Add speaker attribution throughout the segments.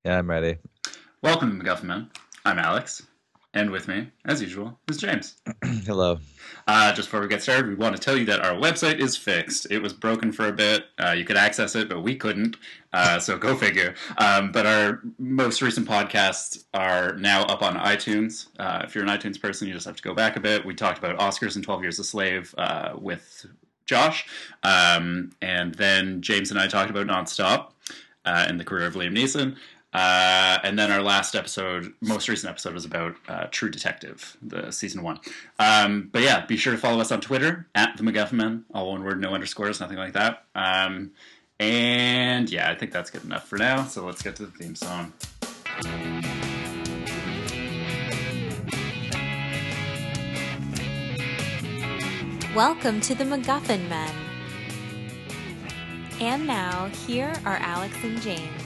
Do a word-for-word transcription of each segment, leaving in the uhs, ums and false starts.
Speaker 1: Yeah, I'm ready.
Speaker 2: Welcome to MacGuffin Men. I'm Alex, and with me, as usual, is James.
Speaker 1: Hello.
Speaker 2: Uh, just before we get started, we want to tell you that our website is fixed. It was broken for a bit. Uh, you could access it, but we couldn't. Uh, so go figure. Um, but our most recent podcasts are now up on iTunes. Uh, if you're an iTunes person, you just have to go back a bit. We talked about Oscars and twelve Years a Slave uh, with Josh. Um, and then James and I talked about Nonstop uh, and the career of Liam Neeson. Uh, and then our last episode, most recent episode, was about uh, True Detective, the season one. Um, but yeah, be sure to follow us on Twitter, at the MacGuffin Men, all one word, no underscores, nothing like that. Um, and yeah, I think that's good enough for now, so let's get to the theme song.
Speaker 3: Welcome to the MacGuffin Men. And now, here are Alex and James.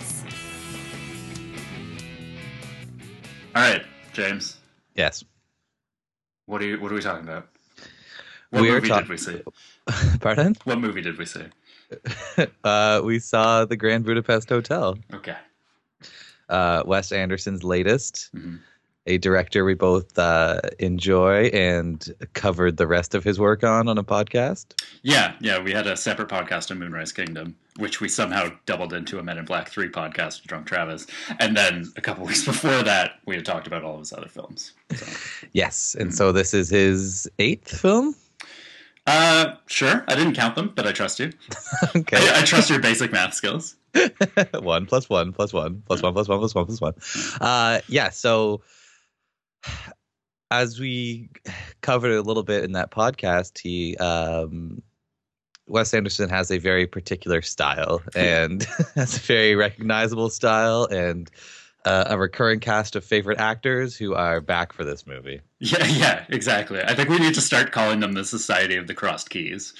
Speaker 2: All right, James.
Speaker 1: Yes.
Speaker 2: What are you? What are we talking about? What
Speaker 1: we
Speaker 2: movie
Speaker 1: ta-
Speaker 2: did we see?
Speaker 1: Pardon?
Speaker 2: What movie did we see?
Speaker 1: uh, we saw The Grand Budapest Hotel.
Speaker 2: Okay.
Speaker 1: Uh, Wes Anderson's latest.
Speaker 2: Mm-hmm.
Speaker 1: A director we both uh, enjoy and covered the rest of his work on on a podcast.
Speaker 2: Yeah, yeah, we had a separate podcast on Moonrise Kingdom, which we somehow doubled into a Men in Black three podcast with Drunk Travis. And then a couple weeks before that, we had talked about all of his other films. So.
Speaker 1: Yes, and mm-hmm. so this is his eighth film?
Speaker 2: Uh, sure. I didn't count them, but I trust you. Okay. I, I trust your basic math skills.
Speaker 1: one plus one plus one plus one plus one plus one plus one. Uh, yeah, so... As we covered a little bit in that podcast, he um, Wes Anderson has a very particular style and has a very recognizable style and uh, a recurring cast of favorite actors who are back for this movie.
Speaker 2: Yeah, yeah, exactly. I think we need to start calling them the Society of the Crossed Keys.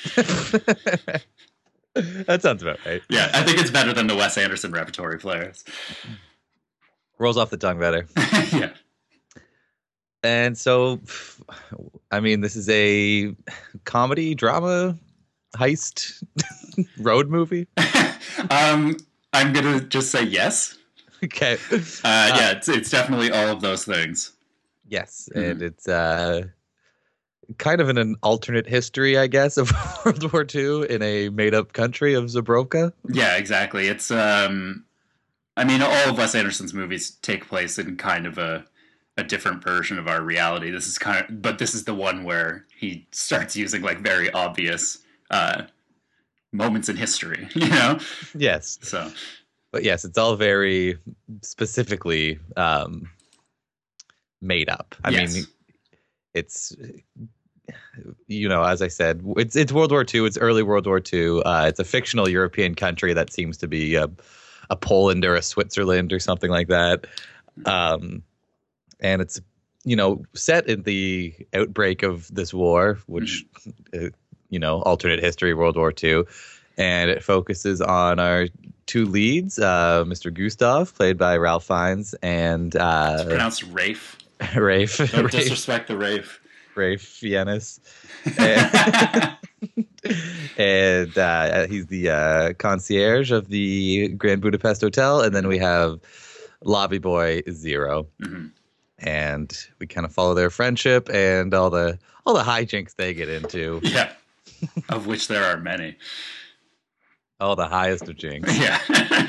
Speaker 1: That sounds about right.
Speaker 2: Yeah, I think it's better than the Wes Anderson repertory players.
Speaker 1: Rolls off the tongue better.
Speaker 2: Yeah.
Speaker 1: And so, I mean, this is a comedy, drama, heist, road movie.
Speaker 2: um, I'm going to just say yes.
Speaker 1: Okay.
Speaker 2: Uh, yeah, it's, it's definitely all of those things.
Speaker 1: Yes, mm-hmm. And it's uh, kind of in an alternate history, I guess, of World War Two in a made-up country of Zabrovka.
Speaker 2: Yeah, exactly. It's, um, I mean, all of Wes Anderson's movies take place in kind of a a different version of our reality. This is kind of, but this is the one where he starts using like very obvious uh, moments in history, you know?
Speaker 1: Yes.
Speaker 2: So,
Speaker 1: but yes, it's all very specifically um, made up. I yes. mean, it's, you know, as I said, it's it's World War Two. It's early World War Two. Uh, it's a fictional European country that seems to be a, a Poland or a Switzerland or something like that. Um, And it's, you know, set in the outbreak of this war, which, mm-hmm. uh, you know, alternate history, World War Two. And it focuses on our two leads, uh, Mister Gustav, played by Ralph Fiennes, and... Uh,
Speaker 2: it's pronounced Rafe.
Speaker 1: Rafe.
Speaker 2: Don't
Speaker 1: Rafe,
Speaker 2: disrespect the Rafe.
Speaker 1: Rafe Fiennes. and and uh, he's the uh, concierge of the Grand Budapest Hotel. And then we have Lobby Boy Zero. Mm-hmm. And we kind of follow their friendship and all the all the hijinks they get into.
Speaker 2: Yeah, of which there are many.
Speaker 1: Oh, the highest of jinks.
Speaker 2: Yeah.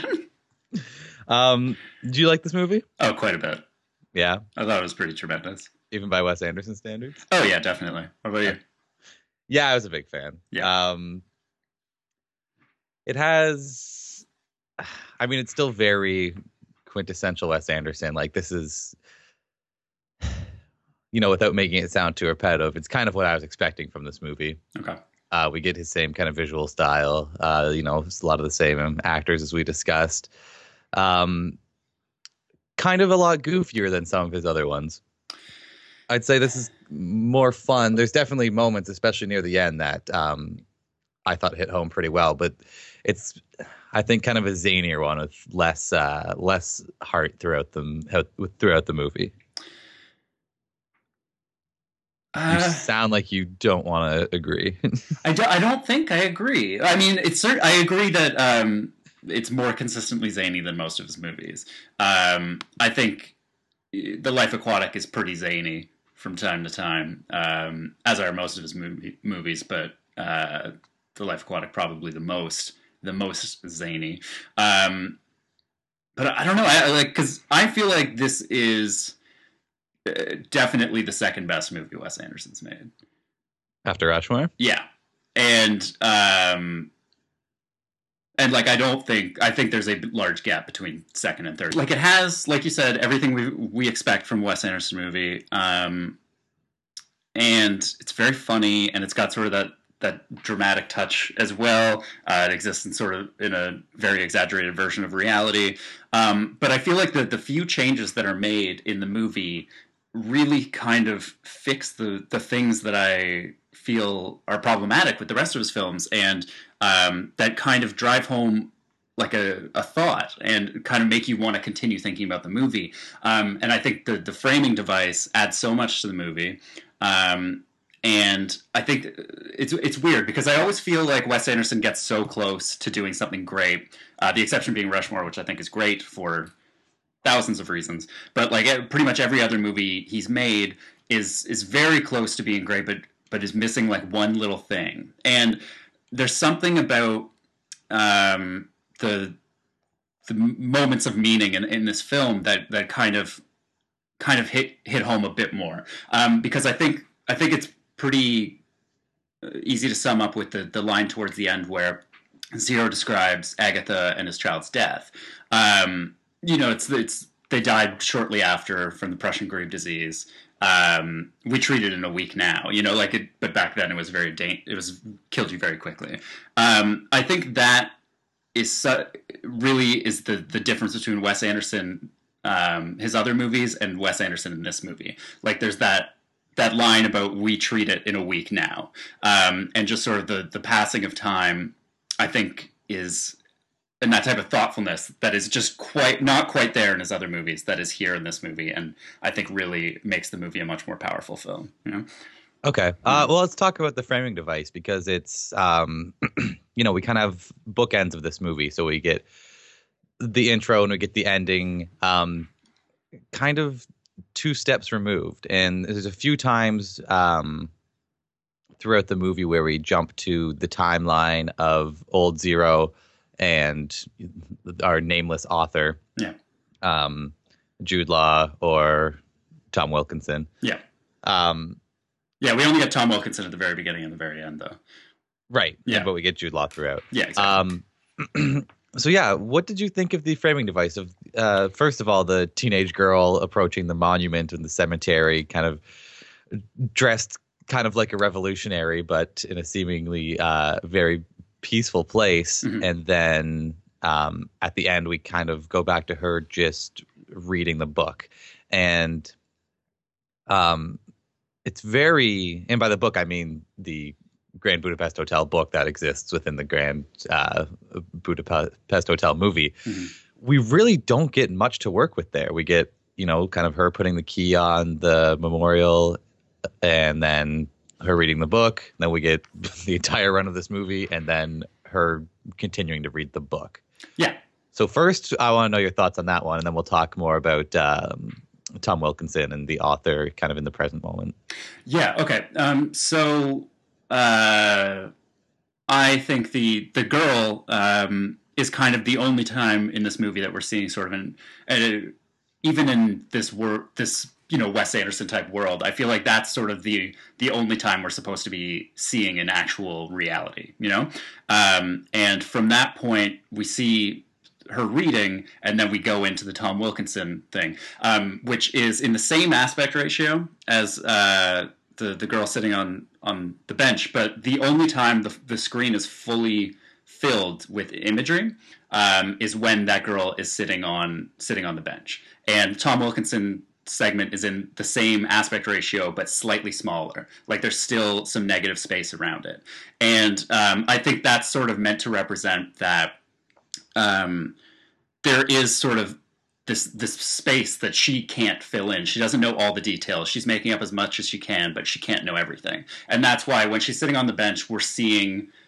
Speaker 1: um, did you like this movie?
Speaker 2: Oh, quite a bit.
Speaker 1: Yeah,
Speaker 2: I thought it was pretty tremendous,
Speaker 1: even by Wes Anderson standards.
Speaker 2: Oh yeah, definitely. What about you?
Speaker 1: Yeah, I was a big fan.
Speaker 2: Yeah.
Speaker 1: Um, it has, I mean, it's still very quintessential Wes Anderson. Like this is. You know, without making it sound too repetitive, it's kind of what I was expecting from this movie.
Speaker 2: Okay.
Speaker 1: Uh, we get his same kind of visual style. Uh, you know, a lot of the same actors as we discussed. Um, kind of a lot goofier than some of his other ones. I'd say this is more fun. There's definitely moments, especially near the end, that um, I thought hit home pretty well. But it's, I think, kind of a zanier one with less uh, less heart throughout the throughout the movie.
Speaker 2: Uh,
Speaker 1: you sound like you don't want to agree.
Speaker 2: I, do, I don't think I agree. I mean, it's cert- I agree that um, it's more consistently zany than most of his movies. Um, I think The Life Aquatic is pretty zany from time to time, um, as are most of his movie, movies, but uh, The Life Aquatic probably the most, the most zany. Um, but I don't know, I like because I feel like this is definitely the second best movie Wes Anderson's made
Speaker 1: after Rushmore.
Speaker 2: Yeah, and um, and like I don't think I think there's a large gap between second and third. Like it has, like you said, everything we we expect from a Wes Anderson movie, um, and it's very funny, and it's got sort of that that dramatic touch as well. Uh, it exists in sort of in a very exaggerated version of reality, um, but I feel like the the few changes that are made in the movie really kind of fix the the things that I feel are problematic with the rest of his films, and um, that kind of drive home like a, a thought and kind of make you want to continue thinking about the movie. Um, and I think the the framing device adds so much to the movie. Um, and I think it's it's weird because I always feel like Wes Anderson gets so close to doing something great. Uh, the exception being Rushmore, which I think is great for thousands of reasons. But like pretty much every other movie he's made is is very close to being great, but but is missing like one little thing. And there's something about um, the the moments of meaning in, in this film that that kind of kind of hit hit home a bit more, um, because I think I think it's pretty easy to sum up with the the line towards the end where Zero describes Agatha and his child's death. Um, you know, it's it's they died shortly after from the Prussian grape disease. Um, we treat it in a week now, you know, like it, but back then it was very da- it was killed you very quickly. Um, I think that is su- really is the the difference between Wes Anderson, um, his other movies, and Wes Anderson in this movie. Like there's that that line about we treat it in a week now, um, and just sort of the the passing of time, I think is. And that type of thoughtfulness that is just quite not quite there in his other movies that is here in this movie, and I think really makes the movie a much more powerful film. You know?
Speaker 1: Okay. Uh, well, let's talk about the framing device because it's, um, you know, we kind of have bookends of this movie. So we get the intro and we get the ending, um, kind of two steps removed. And there's a few times um, throughout the movie where we jump to the timeline of Old Zero and our nameless author,
Speaker 2: yeah,
Speaker 1: um, Jude Law or Tom Wilkinson.
Speaker 2: Yeah.
Speaker 1: Um,
Speaker 2: yeah, we only get Tom Wilkinson at the very beginning and the very end, though.
Speaker 1: Right.
Speaker 2: Yeah.
Speaker 1: But we get Jude Law throughout.
Speaker 2: Yeah, exactly.
Speaker 1: Um, so, yeah, what did you think of the framing device of, uh, first of all, the teenage girl approaching the monument in the cemetery, kind of dressed kind of like a revolutionary, but in a seemingly uh, very peaceful place, mm-hmm. and then um, at the end we kind of go back to her just reading the book, and um, it's very, and by the book I mean the Grand Budapest Hotel book that exists within the Grand uh, Budapest Hotel movie. Mm-hmm. We really don't get much to work with there. We get, you know, kind of her putting the key on the memorial, and then her reading the book. Then we get the entire run of this movie, and then her continuing to read the book.
Speaker 2: Yeah.
Speaker 1: So first, I want to know your thoughts on that one, and then we'll talk more about um, Tom Wilkinson and the author kind of in the present moment.
Speaker 2: Yeah, okay. Um, so uh, I think the the girl um, is kind of the only time in this movie that we're seeing sort of an, uh, even in this wor- this you know, Wes Anderson type world, I feel like that's sort of the the only time we're supposed to be seeing an actual reality, you know? Um, and from that point, we see her reading, and then we go into the Tom Wilkinson thing, um, which is in the same aspect ratio as uh, the, the girl sitting on, on the bench, but the only time the, the screen is fully filled with imagery um, is when that girl is sitting on sitting on the bench. And Tom Wilkinson segment is in the same aspect ratio but slightly smaller, like there's still some negative space around it, and um, I think that's sort of meant to represent that um, there is sort of this this space that she can't fill in. She doesn't know all the details. She's making up as much as she can, but she can't know everything, and that's why when she's sitting on the bench we're seeing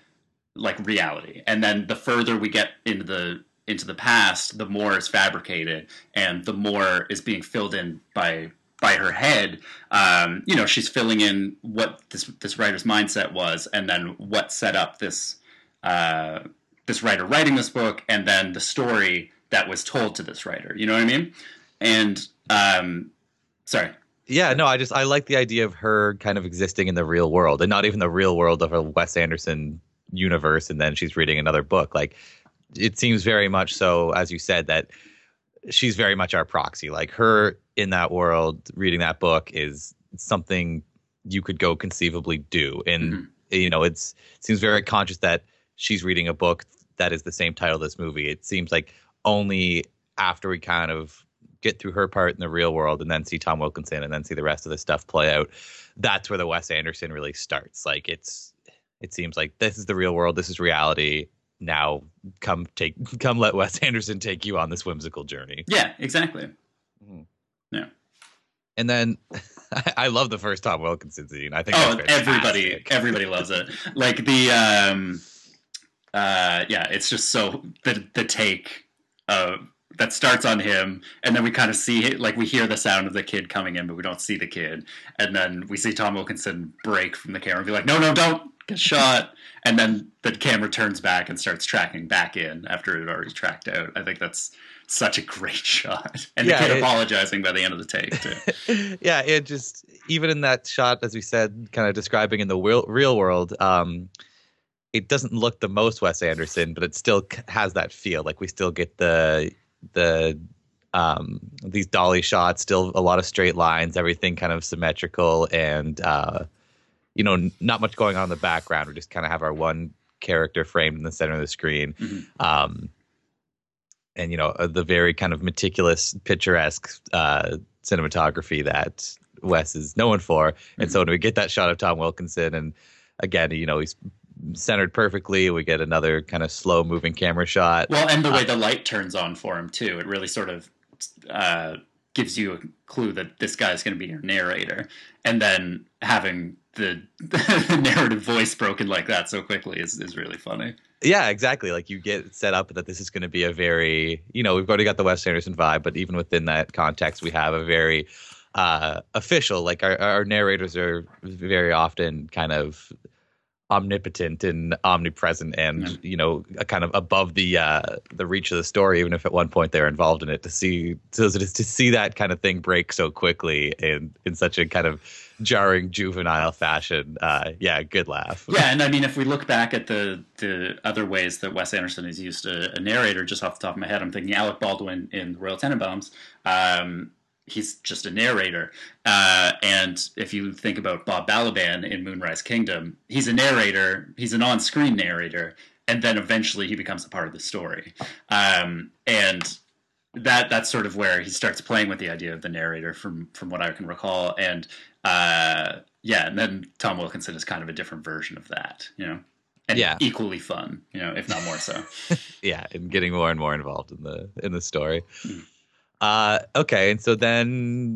Speaker 2: like reality, and then the further we get into the into the past, the more is fabricated, and the more is being filled in by by her head. Um, you know, she's filling in what this this writer's mindset was, and then what set up this uh, this writer writing this book, and then the story that was told to this writer. You know what I mean? And um, sorry.
Speaker 1: Yeah, no, I just I like the idea of her kind of existing in the real world, and not even the real world of a Wes Anderson universe, and then she's reading another book. Like, it seems very much so, as you said, that she's very much our proxy. Like, her in that world reading that book is something you could go conceivably do. And mm-hmm. you know, it's it seems very conscious that she's reading a book that is the same title as this movie. It seems like only after we kind of get through her part in the real world and then see Tom Wilkinson and then see the rest of the stuff play out, that's where the Wes Anderson really starts. Like, it's it seems like this is the real world, this is reality. Now come take come let Wes Anderson take you on this whimsical journey.
Speaker 2: Yeah, exactly. Mm-hmm. Yeah.
Speaker 1: And then I love the first Tom Wilkinson scene. I think
Speaker 2: oh,
Speaker 1: that's
Speaker 2: everybody everybody loves it. Like the um uh yeah, it's just so the the take uh that starts on him, and then we kind of see, like, we hear the sound of the kid coming in, but we don't see the kid. And then we see Tom Wilkinson break from the camera and be like, no, no, don't get shot. And then the camera turns back and starts tracking back in after it had already tracked out. I think that's such a great shot. And yeah, the kid it, apologizing by the end of the take, too.
Speaker 1: Yeah, it just, even in that shot, as we said, kind of describing in the real, real world, um, it doesn't look the most Wes Anderson, but it still has that feel. Like, we still get the... the um these dolly shots, still a lot of straight lines, everything kind of symmetrical, and uh you know, not much going on in the background. We just kind of have our one character framed in the center of the screen. Mm-hmm. um and you know, the very kind of meticulous, picturesque uh cinematography that Wes is known for. Mm-hmm. And so when we get that shot of Tom Wilkinson, and again, you know, he's centered perfectly, we get another kind of slow moving camera shot.
Speaker 2: Well, and the way uh, the light turns on for him too, it really sort of uh, gives you a clue that this guy's going to be your narrator. And then having the, the narrative voice broken like that so quickly is, is really funny.
Speaker 1: Yeah, exactly. Like, you get set up that this is going to be a very, you know, we've already got the Wes Anderson vibe, but even within that context, we have a very uh, official, like our, our narrators are very often kind of omnipotent and omnipresent, and yeah. you know, kind of above the uh, the reach of the story, even if at one point they're involved in it. To see, so to see that kind of thing break so quickly and in such a kind of jarring, juvenile fashion, uh, yeah, good laugh.
Speaker 2: Yeah, and I mean, if we look back at the the other ways that Wes Anderson has used a, a narrator, just off the top of my head, I'm thinking Alec Baldwin in Royal Tenenbaums. Um, He's just a narrator. Uh, and if you think about Bob Balaban in Moonrise Kingdom, he's a narrator. He's an on-screen narrator. And then eventually he becomes a part of the story. Um, and that that's sort of where he starts playing with the idea of the narrator, from, from what I can recall. And uh, yeah, and then Tom Wilkinson is kind of a different version of that, you know? And yeah. equally fun, you know, if not more so.
Speaker 1: Yeah, and getting more and more involved in the in the story. Mm. Uh, okay, and so then,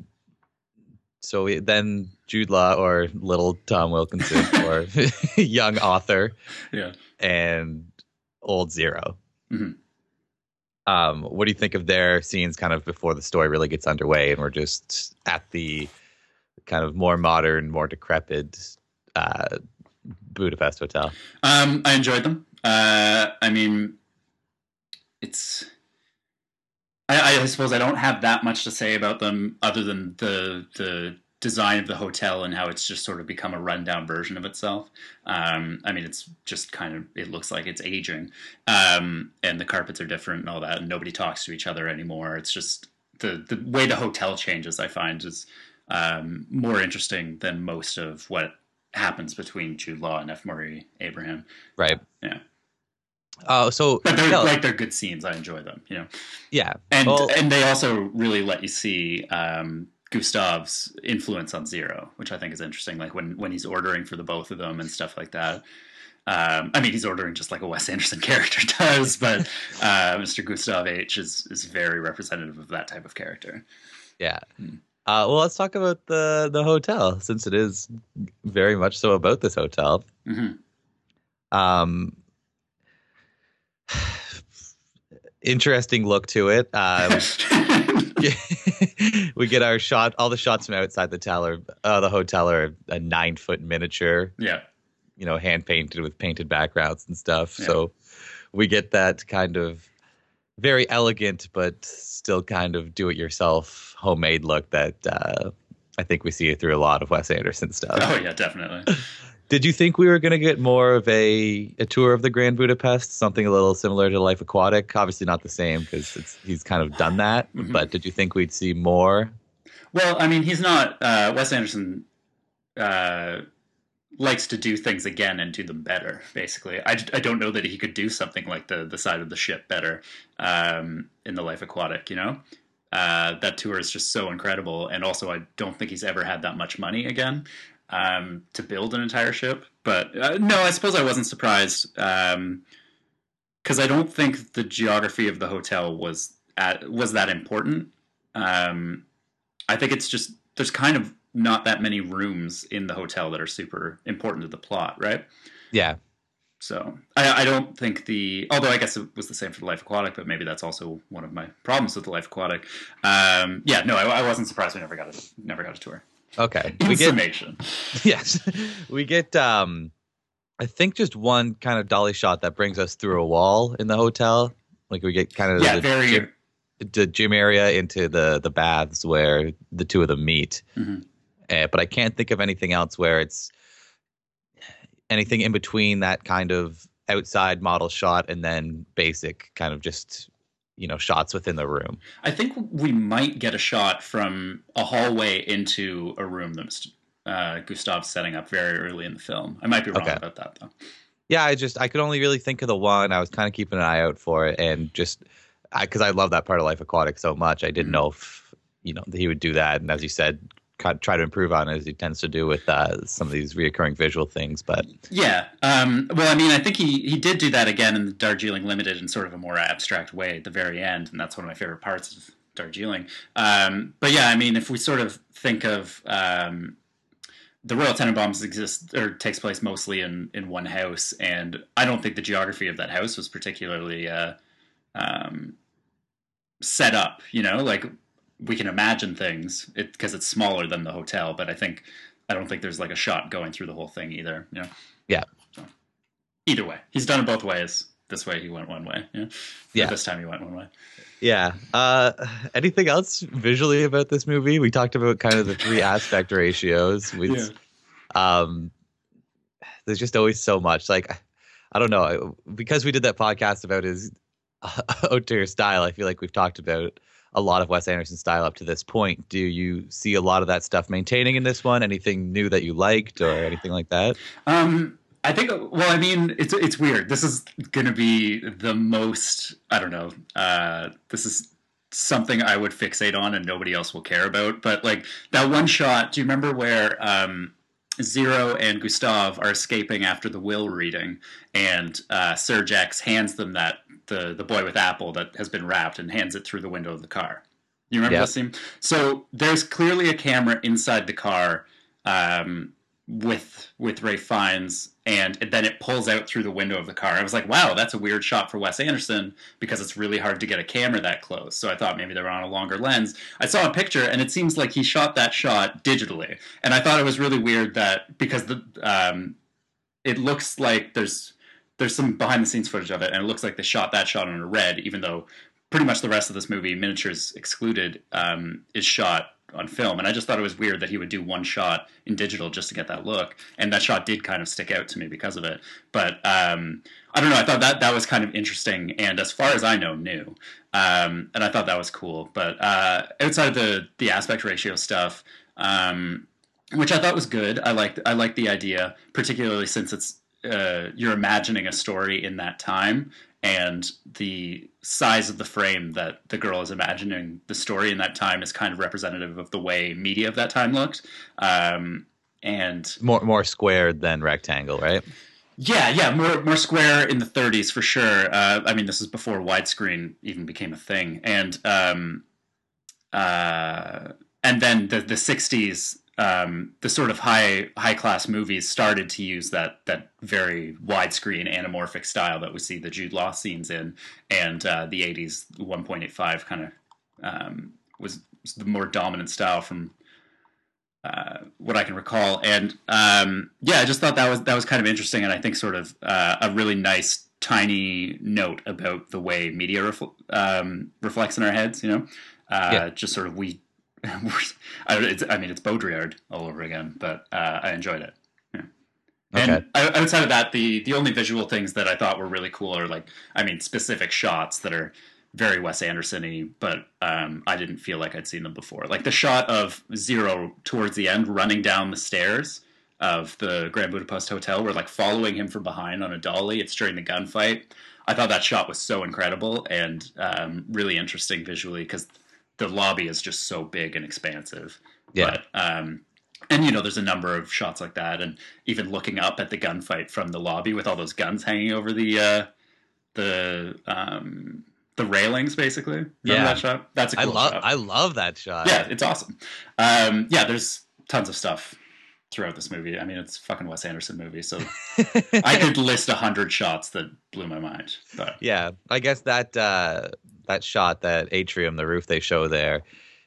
Speaker 1: so we, then Jude Law, or little Tom Wilkinson, or young author,
Speaker 2: yeah,
Speaker 1: and old Zero.
Speaker 2: Mm-hmm.
Speaker 1: Um, what do you think of their scenes, kind of before the story really gets underway, and we're just at the kind of more modern, more decrepit uh, Budapest hotel?
Speaker 2: Um, I enjoyed them. Uh, I mean, it's. I, I suppose I don't have that much to say about them, other than the the design of the hotel and how it's just sort of become a rundown version of itself. Um, I mean, it's just kind of, it looks like it's aging, um, and the carpets are different and all that, and nobody talks to each other anymore. It's just the the way the hotel changes, I find, is um, more interesting than most of what happens between Jude Law and F. Murray Abraham.
Speaker 1: Right.
Speaker 2: Yeah.
Speaker 1: Uh, so
Speaker 2: but they're, no. like they're good scenes. I enjoy them, you know.
Speaker 1: Yeah,
Speaker 2: and
Speaker 1: well,
Speaker 2: and they also really let you see um, Gustav's influence on Zero, which I think is interesting. Like when when he's ordering for the both of them and stuff like that. Um, I mean, he's ordering just like a Wes Anderson character does, but uh, Mister Gustav H is is very representative of that type of character.
Speaker 1: Yeah. Hmm. Uh, well, let's talk about the the hotel, since it is very much so about this hotel.
Speaker 2: Mm-hmm.
Speaker 1: Um. Interesting look to it. Um, we get our shot. All the shots from outside the tower, uh, the hotel, are a nine foot miniature.
Speaker 2: Yeah,
Speaker 1: you know, hand painted with painted backgrounds and stuff.
Speaker 2: Yeah.
Speaker 1: So we get that kind of very elegant, but still kind of do it yourself, homemade look that uh, I think we see through a lot of Wes Anderson stuff.
Speaker 2: Oh yeah, definitely.
Speaker 1: Did you think we were going to get more of a, a tour of the Grand Budapest, something a little similar to Life Aquatic? Obviously not the same because he's kind of done that, mm-hmm. but did you think we'd see more?
Speaker 2: Well, I mean, he's not, uh, Wes Anderson uh, likes to do things again and do them better, basically. I, I don't know that he could do something like the, the side of the ship better um, in the Life Aquatic, you know? Uh, that tour is just so incredible, and also I don't think he's ever had that much money again. Um, to build an entire ship. But uh, no, I suppose I wasn't surprised because um, I don't think the geography of the hotel was at, was that important. Um, I think it's just, there's kind of not that many rooms in the hotel that are super important to the plot, right?
Speaker 1: Yeah.
Speaker 2: So I, I don't think the, although I guess it was the same for the Life Aquatic, but maybe that's also one of my problems with the Life Aquatic. Um, yeah, no, I, I wasn't surprised we never got a, never got a tour.
Speaker 1: Okay.
Speaker 2: In
Speaker 1: we get,
Speaker 2: summation.
Speaker 1: Yes. We get, um, I think, just one kind of dolly shot that brings us through a wall in the hotel. Like we get kind of
Speaker 2: yeah,
Speaker 1: the,
Speaker 2: very...
Speaker 1: gym, the gym area into the, the baths where the two of them meet.
Speaker 2: Mm-hmm.
Speaker 1: Uh, but I can't think of anything else where it's anything in between that kind of outside model shot and then basic kind of just... you know, shots within the room.
Speaker 2: I think we might get a shot from a hallway into a room that uh, Gustav's setting up very early in the film. I might be wrong
Speaker 1: okay.
Speaker 2: about that, though.
Speaker 1: Yeah, I just, I could only really think of the one. I was kind of keeping an eye out for it, and just, I because I love that part of Life Aquatic so much, I didn't mm-hmm. know if, you know, that he would do that. And as you said, try to improve on it as he tends to do with uh, some of these reoccurring visual things. But
Speaker 2: yeah, um, well, I mean, I think he, he did do that again in the Darjeeling Limited in sort of a more abstract way at the very end, and that's one of my favorite parts of Darjeeling. Um, but yeah, I mean, if we sort of think of um, the Royal Tenenbaums exist or takes place mostly in, in one house, and I don't think the geography of that house was particularly uh, um, set up. You know, like. We can imagine things because it, it's smaller than the hotel, but I think I don't think there's like a shot going through the whole thing either. You know?
Speaker 1: Yeah.
Speaker 2: So, either way, he's done it both ways. This way he went one way. Yeah.
Speaker 1: Yeah.
Speaker 2: This time he went one way.
Speaker 1: Yeah. Uh, anything else visually about this movie? We talked about kind of the three aspect ratios. We, yeah. Um, there's just always so much. Like, I don't know, because we did that podcast about his uh, auteur style. I feel like we've talked about a lot of Wes Anderson style up to this point. Do you see a lot of that stuff maintaining in this one? Anything new that you liked or anything like that?
Speaker 2: Um, I think, well, I mean, it's it's weird. This is going to be the most, I don't know, uh, this is something I would fixate on and nobody else will care about. But like that one shot, do you remember where um, Zero and Gustav are escaping after the will reading and uh, Serge X hands them that the the boy with apple that has been wrapped and hands it through the window of the car. You remember
Speaker 1: yep.
Speaker 2: this scene? So there's clearly a camera inside the car um, with with Ralph Fiennes, and then it pulls out through the window of the car. I was like, wow, that's a weird shot for Wes Anderson because it's really hard to get a camera that close. So I thought maybe they were on a longer lens. I saw a picture, and it seems like he shot that shot digitally. And I thought it was really weird that because the um, it looks like there's There's some behind-the-scenes footage of it, and it looks like they shot that shot on a red, even though pretty much the rest of this movie, miniatures excluded, um, is shot on film. And I just thought it was weird that he would do one shot in digital just to get that look. And that shot did kind of stick out to me because of it. But um, I don't know. I thought that that was kind of interesting, and as far as I know, new. Um, and I thought that was cool. But uh, outside of the the aspect ratio stuff, um, which I thought was good, I liked I liked the idea, particularly since it's Uh, you're imagining a story in that time, and the size of the frame that the girl is imagining the story in that time is kind of representative of the way media of that time looked. Um, and
Speaker 1: more more squared than rectangle, right?
Speaker 2: Yeah, yeah, more more square in the thirties for sure. Uh, I mean, this is before widescreen even became a thing, and um, uh, and then the the sixties. um, the sort of high high class movies started to use that that very widescreen anamorphic style that we see the Jude Law scenes in, and uh, the eighties one point eight five kind of um, was, was the more dominant style from uh, what I can recall. And um, yeah, I just thought that was that was kind of interesting, and I think sort of uh, a really nice tiny note about the way media refl- um, reflects in our heads. You know, uh, yeah. just sort of we. It's, I mean, it's Baudrillard all over again, but uh, I enjoyed it. Yeah. Okay. And outside of that, the the only visual things that I thought were really cool are like, I mean, specific shots that are very Wes Anderson-y, but um, I didn't feel like I'd seen them before. Like the shot of Zero towards the end running down the stairs of the Grand Budapest Hotel. We're like following him from behind on a dolly. It's during the gunfight. I thought that shot was so incredible and um, really interesting visually because the lobby is just so big and expansive. Yeah. But, um, and, you know, there's a number of shots like that. And even looking up at the gunfight from the lobby with all those guns hanging over the, uh, the, um, the railings, basically. Remember yeah. that shot? That's a cool
Speaker 1: I love,
Speaker 2: shot.
Speaker 1: I love that shot.
Speaker 2: Yeah, it's awesome. Um, yeah, there's tons of stuff throughout this movie. I mean, it's a fucking Wes Anderson movie, so I could list a hundred shots that blew my mind. But
Speaker 1: yeah, I guess that uh, that shot, that atrium, the roof they show there,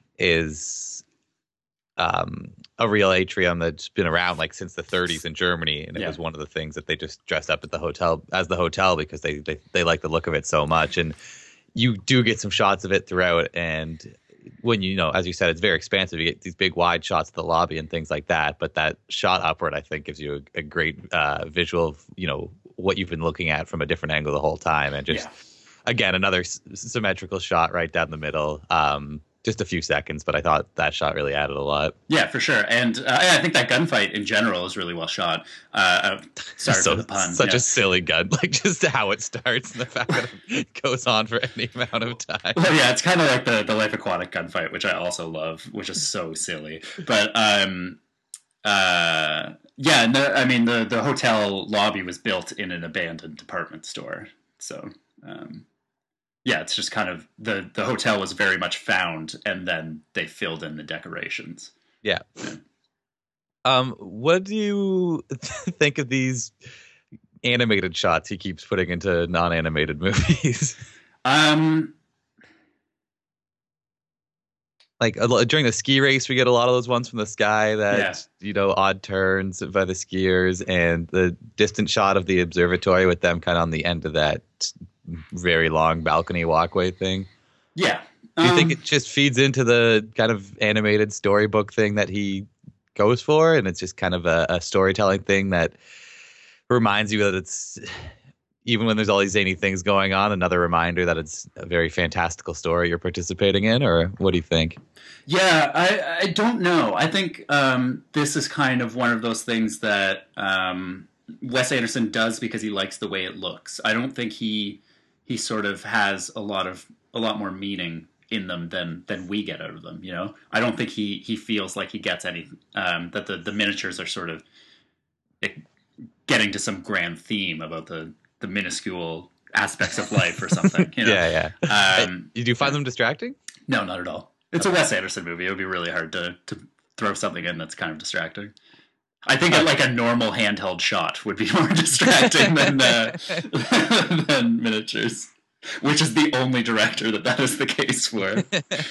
Speaker 1: is um, a real atrium that's been around like since the thirties in Germany, and it yeah. was one of the things that they just dressed up at the hotel as the hotel because they they they like the look of it so much. And you do get some shots of it throughout, and when you know, as you said, it's very expansive. You get these big wide shots of the lobby and things like that. But that shot upward, I think, gives you a, a great uh, visual of, you know, what you've been looking at from a different angle the whole time. And just, yeah. again, another s- symmetrical shot right down the middle. Um, just a few seconds, but I thought that shot really added a lot.
Speaker 2: Yeah, for sure. And uh, I think that gunfight in general is really well shot. Uh, uh, sorry
Speaker 1: so,
Speaker 2: for the pun.
Speaker 1: Such
Speaker 2: yeah.
Speaker 1: a silly gun, like just how it starts and the fact that it goes on for any amount of time.
Speaker 2: Well, yeah, it's kind of like the, the Life Aquatic gunfight, which I also love, which is so silly. But um, uh, yeah, no, I mean, the, the hotel lobby was built in an abandoned department store. So... Um, yeah, it's just kind of the, the hotel was very much found, and then they filled in the decorations.
Speaker 1: Yeah. yeah. Um, what do you think of these animated shots he keeps putting into non-animated movies?
Speaker 2: Um,
Speaker 1: like during the ski race, we get a lot of those ones from the sky that
Speaker 2: yeah.
Speaker 1: you know, odd turns by the skiers, and the distant shot of the observatory with them kind of on the end of that very long balcony walkway thing.
Speaker 2: Yeah.
Speaker 1: Do you
Speaker 2: um,
Speaker 1: think it just feeds into the kind of animated storybook thing that he goes for, and it's just kind of a, a storytelling thing that reminds you that it's, even when there's all these zany things going on, another reminder that it's a very fantastical story you're participating in? Or what do you think?
Speaker 2: Yeah, I, I don't know. I think um, this is kind of one of those things that um, Wes Anderson does because he likes the way it looks. I don't think he he sort of has a lot of a lot more meaning in them than than we get out of them. You know, I don't think he he feels like he gets any um, that the the miniatures are sort of getting to some grand theme about the the minuscule aspects of life or something. You know?
Speaker 1: yeah, yeah. Um, hey, do you find
Speaker 2: yeah.
Speaker 1: them distracting?
Speaker 2: No, not at all. It's okay. a Wes Anderson movie. It would be really hard to to throw something in that's kind of distracting. I think uh, like a normal handheld shot would be more distracting than uh, than miniatures, which is the only director that that is the case for.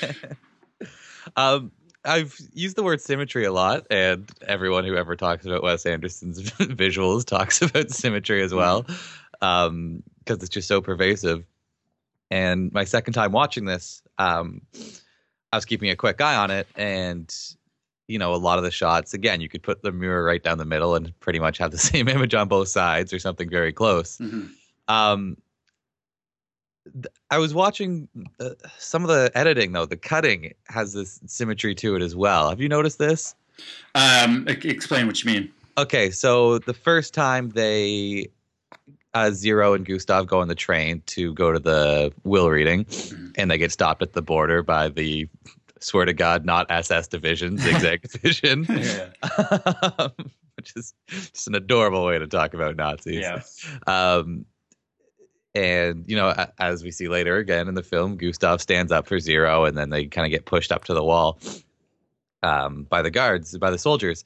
Speaker 1: um, I've used the word symmetry a lot, and everyone who ever talks about Wes Anderson's visuals talks about symmetry as well, because um, it's just so pervasive. And my second time watching this, um, I was keeping a quick eye on it, and you know, a lot of the shots, again, you could put the mirror right down the middle and pretty much have the same image on both sides or something very close.
Speaker 2: Mm-hmm.
Speaker 1: Um, th- I was watching uh, some of the editing, though. The cutting has this symmetry to it as well. Have you noticed this?
Speaker 2: Um, explain what you mean.
Speaker 1: Okay, so the first time they, uh, Zero and Gustav go on the train to go to the will reading, mm-hmm. and they get stopped at the border by the... swear to God, not S S division, zigzag division, um, which is just an adorable way to talk about Nazis.
Speaker 2: Yeah.
Speaker 1: Um, and, you know, as we see later again in the film, Gustav stands up for Zero, and then they kind of get pushed up to the wall. um, by the guards, by the soldiers.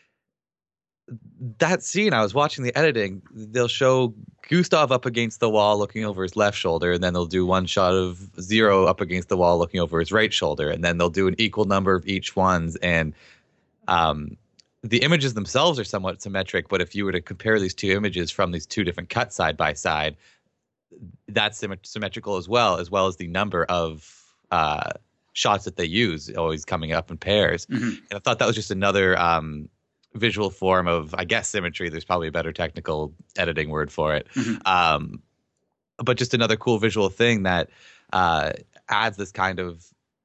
Speaker 1: That scene, I was watching the editing, they'll show Gustav up against the wall looking over his left shoulder, and then they'll do one shot of Zero up against the wall looking over his right shoulder, and then they'll do an equal number of each ones. And um, the images themselves are somewhat symmetric, but if you were to compare these two images from these two different cuts side by side, that's sym- symmetrical as well, as well as the number of uh, shots that they use, always coming up in pairs. Mm-hmm. And I thought that was just another um, visual form of, I guess, symmetry. There's probably a better technical editing word for it. Mm-hmm. Um, but just another cool visual thing that uh, adds this kind of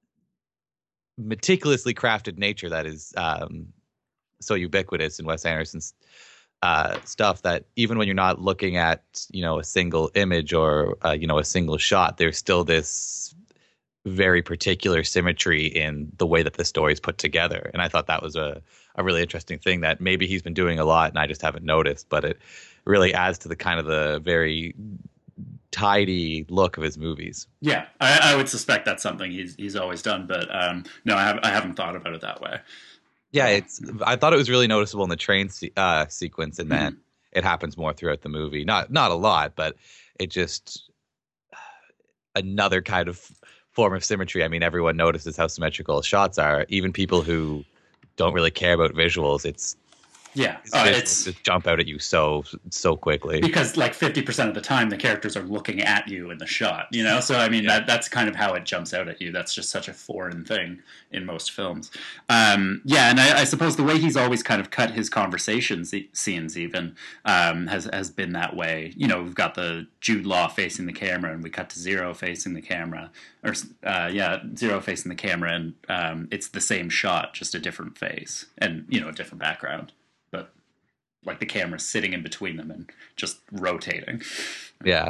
Speaker 1: meticulously crafted nature that is um, so ubiquitous in Wes Anderson's uh, stuff, that even when you're not looking at, you know, a single image or, uh, you know, a single shot, there's still this very particular symmetry in the way that the story is put together. And I thought that was a, a really interesting thing that maybe he's been doing a lot and I just haven't noticed, but it really adds to the kind of the very tidy look of his movies.
Speaker 2: Yeah, I, I would suspect that's something he's he's always done, but um, no, I, have, I haven't thought about it that way.
Speaker 1: Yeah, it's. I thought it was really noticeable in the train se- uh, sequence, and then mm-hmm. it happens more throughout the movie. Not not a lot, but it just another kind of form of symmetry. I mean, everyone notices how symmetrical shots are. Even people who don't really care about visuals, it's
Speaker 2: yeah, uh, it's
Speaker 1: just jump out at you so so quickly
Speaker 2: because like fifty percent of the time the characters are looking at you in the shot, you know. So I mean yeah. that that's kind of how it jumps out at you. That's just such a foreign thing in most films. Um, yeah, and I, I suppose the way he's always kind of cut his conversation scenes even um, has has been that way. You know, we've got the Jude Law facing the camera, and we cut to Zero facing the camera, or uh, yeah, Zero facing the camera, and um, it's the same shot, just a different face, and you know, a different background. But like the camera sitting in between them and just rotating.
Speaker 1: Yeah.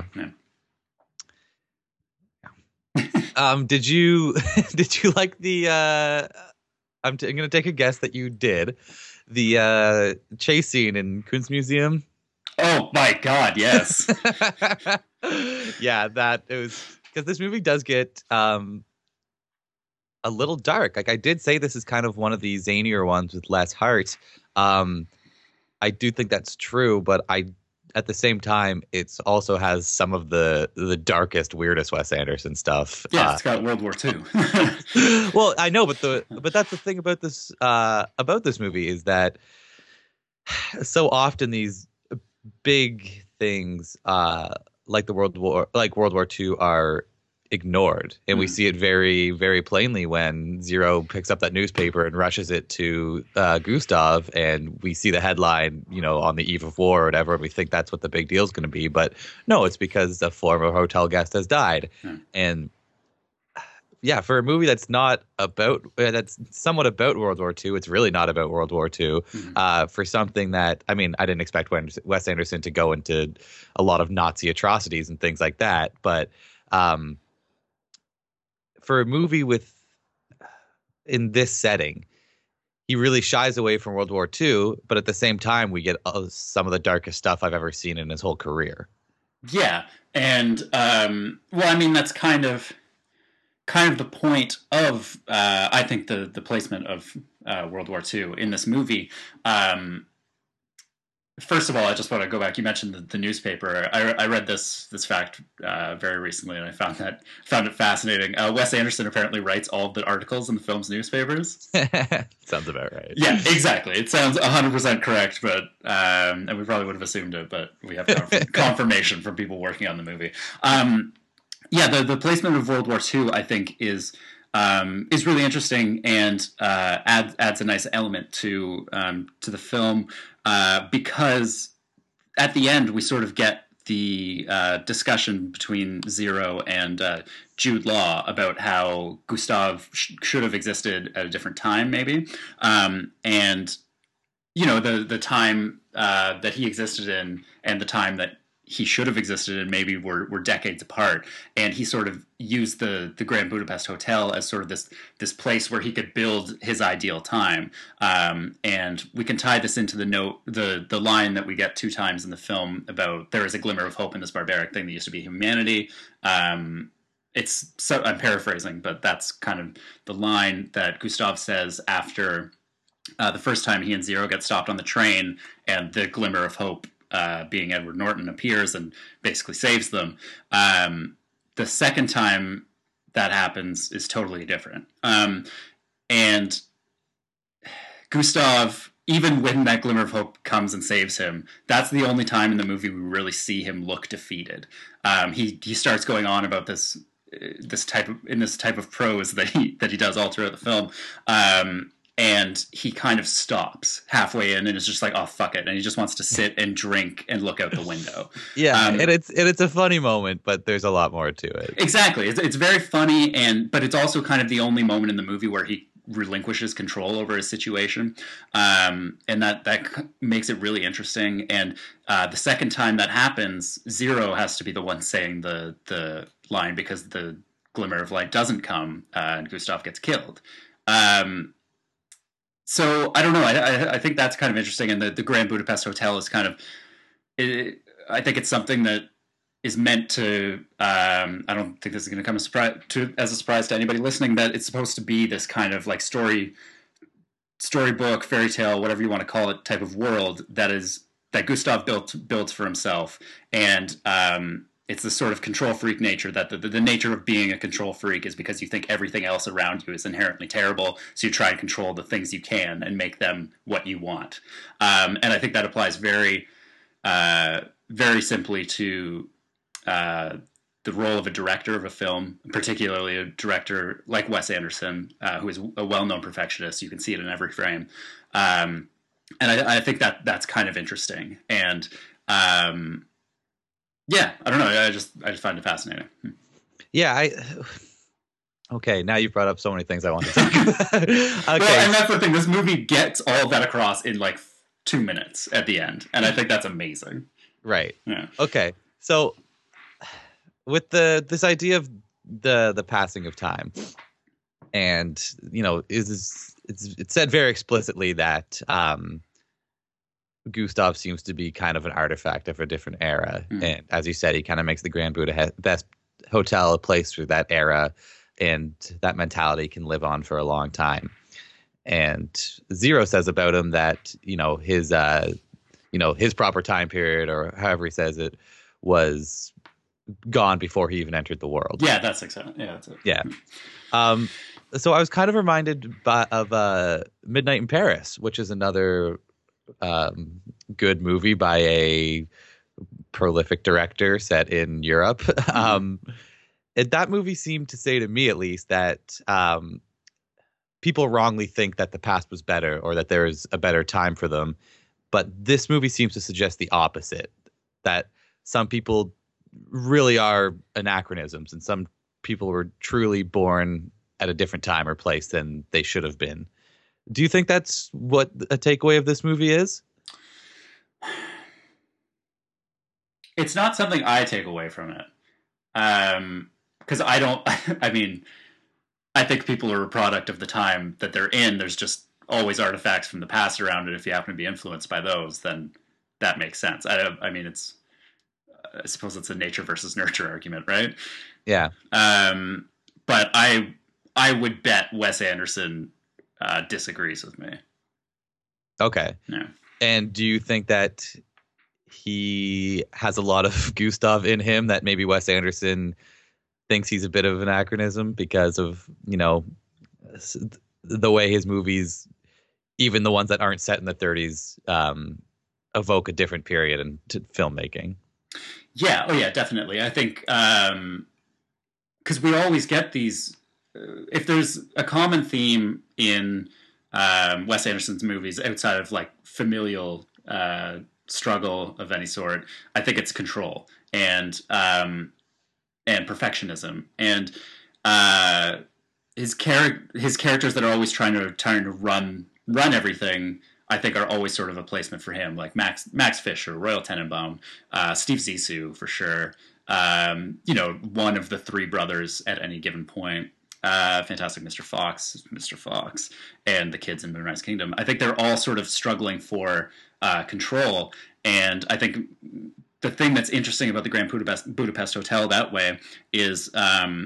Speaker 1: yeah. um, did you did you like the? Uh, I'm, t- I'm going to take a guess that you did the uh, chase scene in Kunstmuseum.
Speaker 2: Oh my God! Yes.
Speaker 1: yeah, that it was because this movie does get um, a little dark. Like I did say, this is kind of one of the zanier ones with less heart. Um, I do think that's true, but I, at the same time, it's also has some of the the darkest, weirdest Wes Anderson stuff.
Speaker 2: Yeah, uh, it's got World War Two.
Speaker 1: Well, I know, but the but that's the thing about this uh, about this movie is that so often these big things, uh, like the World War, like World War Two, are ignored, and mm. we see it very, very plainly when Zero picks up that newspaper and rushes it to uh, Gustav, and we see the headline, you know, on the eve of war or whatever, and we think that's what the big deal is going to be. But no, it's because a former hotel guest has died. Mm. And yeah, for a movie that's not about, uh, that's somewhat about World War Two, it's really not about World War Two. Mm. Uh, for something that, I mean, I didn't expect Wes Anderson to go into a lot of Nazi atrocities and things like that, but um, for a movie with in this setting, he really shies away from World War Two, but at the same time, we get uh, some of the darkest stuff I've ever seen in his whole career.
Speaker 2: Yeah, and um, well, I mean, that's kind of kind of the point of uh, I think the the placement of uh, World War Two in this movie. Um, First of all, I just want to go back. You mentioned the, the newspaper. I, I read this this fact uh, very recently, and I found that found it fascinating. Uh, Wes Anderson apparently writes all of the articles in the film's newspapers.
Speaker 1: Sounds about right.
Speaker 2: Yeah, exactly. It sounds one hundred percent correct, but um, and we probably would have assumed it, but we have conf- confirmation from people working on the movie. Um, yeah, the the placement of World War Two, I think, is. Um, is really interesting and uh, adds adds a nice element to um, to the film uh, because at the end we sort of get the uh, discussion between Zero and uh, Jude Law about how Gustav sh- should have existed at a different time, maybe, um, and you know the the time uh, that he existed in and the time that he should have existed and maybe were, were decades apart. And he sort of used the, the Grand Budapest Hotel as sort of this this place where he could build his ideal time. Um, and we can tie this into the note, the the line that we get two times in the film about there is a glimmer of hope in this barbaric thing that used to be humanity. Um, it's so I'm paraphrasing, but that's kind of the line that Gustav says after uh, the first time he and Zero get stopped on the train, and the glimmer of hope, uh, being Edward Norton, appears and basically saves them. Um, the second time that happens is totally different, um, and Gustav, even when that glimmer of hope comes and saves him, that's the only time in the movie we really see him look defeated. Um, he he starts going on about this uh, this type of in this type of prose that he that he does all throughout the film, um, and he kind of stops halfway in and is just like, "Oh, fuck it," and he just wants to sit and drink and look out the window.
Speaker 1: Yeah,
Speaker 2: um,
Speaker 1: and it's and it's a funny moment, but there's a lot more to it.
Speaker 2: Exactly, it's, it's very funny, and but it's also kind of the only moment in the movie where he relinquishes control over his situation, um, and that that makes it really interesting. And uh, the second time that happens, Zero has to be the one saying the the line because the glimmer of light doesn't come, uh, and Gustav gets killed. Um, so I don't know. I, I, I think that's kind of interesting, and the, the Grand Budapest Hotel is kind of. It, I think it's something that is meant to. Um, I don't think this is going to come as, surprise to, as a surprise to anybody listening. That it's supposed to be this kind of like story, storybook, fairy tale, whatever you want to call it, type of world that is that Gustav built builds for himself, and um, it's the sort of control freak nature that the, the, the nature of being a control freak is because you think everything else around you is inherently terrible, so you try and control the things you can and make them what you want. Um, and I think that applies very, uh, very simply to Uh, the role of a director of a film, particularly a director like Wes Anderson, uh, who is a well-known perfectionist. You can see it in every frame, um, and I, I think that that's kind of interesting. And um, yeah, I don't know. I just I just find it fascinating.
Speaker 1: Yeah, I. Okay, now you've brought up so many things I want to talk about. Okay,
Speaker 2: well, and that's the thing. This movie gets all of that across in like two minutes at the end, and I think that's amazing.
Speaker 1: Right.
Speaker 2: Yeah.
Speaker 1: Okay, so. With the this idea of the the passing of time, and you know, is it's it's said very explicitly that um, Gustav seems to be kind of an artifact of a different era, mm. and as you said, he kind of makes the Grand Budapest Hotel a place for that era, and that mentality can live on for a long time. And Zero says about him that you know his uh, you know his proper time period, or however he says it, was gone before he even entered the world.
Speaker 2: Yeah, that's exactly. Yeah, that's it.
Speaker 1: Yeah. Um, so I was kind of reminded by, of uh, Midnight in Paris, which is another um, good movie by a prolific director set in Europe. Mm-hmm. Um, and that movie seemed to say to me, at least, that um, people wrongly think that the past was better or that there is a better time for them. But this movie seems to suggest the opposite, that some people really are anachronisms, and some people were truly born at a different time or place than they should have been. Do you think that's what a takeaway of this movie is?
Speaker 2: It's not something I take away from it. Um, because I don't, I mean, I think people are a product of the time that they're in. There's just always artifacts from the past around it. If you happen to be influenced by those, then that makes sense. I, I mean, it's, I suppose it's a nature versus nurture argument, right?
Speaker 1: Yeah.
Speaker 2: Um, but I I would bet Wes Anderson uh, disagrees with me.
Speaker 1: Okay.
Speaker 2: Yeah.
Speaker 1: And do you think that he has a lot of Gustav in him, that maybe Wes Anderson thinks he's a bit of an anachronism because of, you know, the way his movies, even the ones that aren't set in the thirties, um, evoke a different period in t- filmmaking?
Speaker 2: Yeah, oh yeah, definitely. I think um, because we always get these. Uh, if there's a common theme in um, Wes Anderson's movies outside of like familial uh, struggle of any sort, I think it's control and um, and perfectionism, and uh, his char- his characters that are always trying to trying to run run everything, I think are always sort of a placement for him, like Max Max Fisher, Royal Tenenbaum, uh, Steve Zissou for sure. Um, you know, one of the three brothers at any given point. Uh, Fantastic Mister Fox, Mister Fox, and the kids in Moonrise Kingdom. I think they're all sort of struggling for uh, control, and I think the thing that's interesting about the Grand Budapest, Budapest Hotel that way is um,